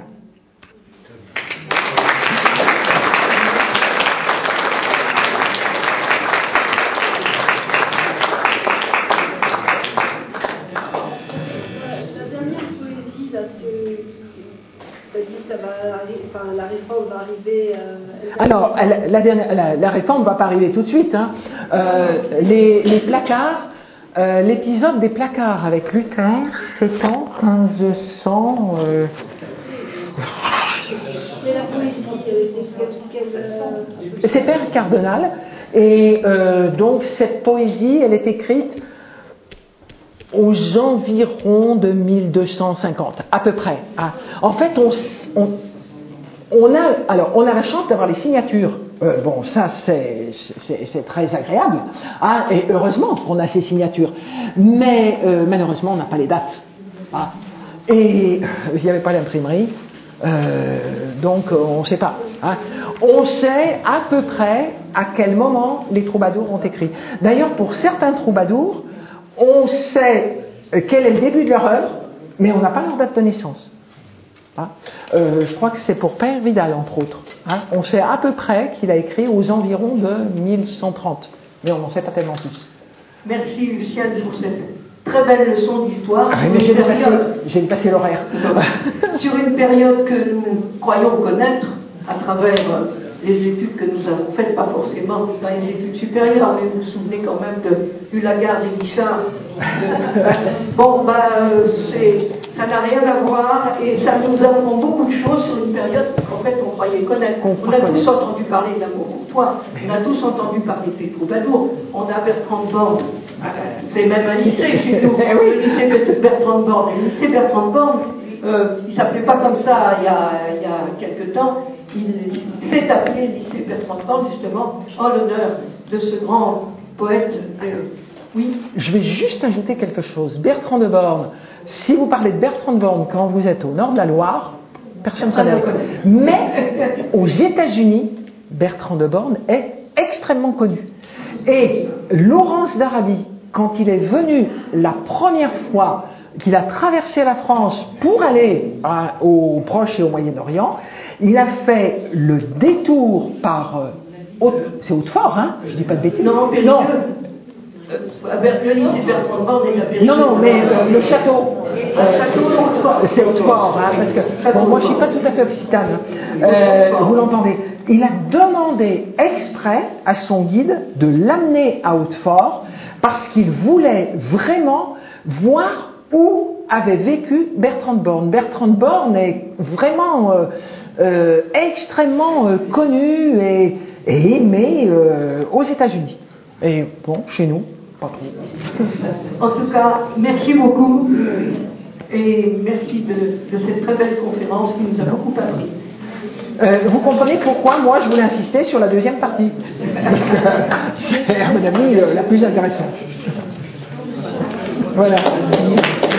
La réforme va arriver. Alors, la réforme ne va pas arriver tout de suite. Les placards, l'épisode des placards avec Luther, c'est en 1500. Mais la poésie, c'est Père Cardinal, et donc cette poésie, elle est écrite aux environs de 1250, à peu près. En fait, on a la chance d'avoir les signatures. Ça, c'est très agréable. Et heureusement qu'on a ces signatures. Mais malheureusement, on n'a pas les dates. Et il n'y avait pas d'imprimerie. Donc, on ne sait pas. On sait à peu près à quel moment les troubadours ont écrit. D'ailleurs, pour certains troubadours, on sait quel est le début de leur œuvre, mais on n'a pas leur date de naissance. Je crois que c'est pour Père Vidal, entre autres. On sait à peu près qu'il a écrit aux environs de 1130, mais on n'en sait pas tellement plus. Merci Lucienne pour cette très belle leçon d'histoire. J'ai dépassé l'horaire. Sur une période que nous croyons connaître à travers les études que nous avons faites, pas forcément dans les études supérieures, mais vous vous souvenez quand même de Hulaguard et Guichard. Ça n'a rien à voir et ça nous apprend beaucoup de choses sur une période qu'en fait on croyait connaître. On a tous entendu parler d'amour courtois, on a tous entendu parler des troubadours, on a Bertrand de Born, c'est même un lycée chez nous, le lycée Bertrand de Born. Le lycée Bertrand de Born, il ne s'appelait pas comme ça il y a quelques temps. Il s'est appelé lycée Bertrand de Born justement en l'honneur de ce grand poète. Oui. Je vais juste ajouter quelque chose. Bertrand de Born, si vous parlez de Bertrand de Born quand vous êtes au nord de la Loire, personne ne connaît. Mais aux États-Unis, Bertrand de Born est extrêmement connu. Et Laurence d'Arabie, quand il est venu la première fois qu'il a traversé la France pour aller au Proche et au Moyen-Orient, il a fait le détour par... c'est Hautefort, je dis pas de bêtises. Non. Le lycée Bertrand Born est la périphérie. Non, mais le château. Château de Hautefort. C'était Hautefort, hein, parce que bon, moi je suis pas tout à fait occitane. Vous l'entendez. Il a demandé exprès à son guide de l'amener à Hautefort parce qu'il voulait vraiment voir où avait vécu Bertrand Born. Bertrand Born est vraiment extrêmement connu et aimé aux États-Unis. Et bon, chez nous, pas trop. En tout cas, merci beaucoup et merci de cette très belle conférence qui nous a beaucoup appris. Vous comprenez pourquoi moi je voulais insister sur la deuxième partie. Parce que c'est à mon avis la plus intéressante. Voilà.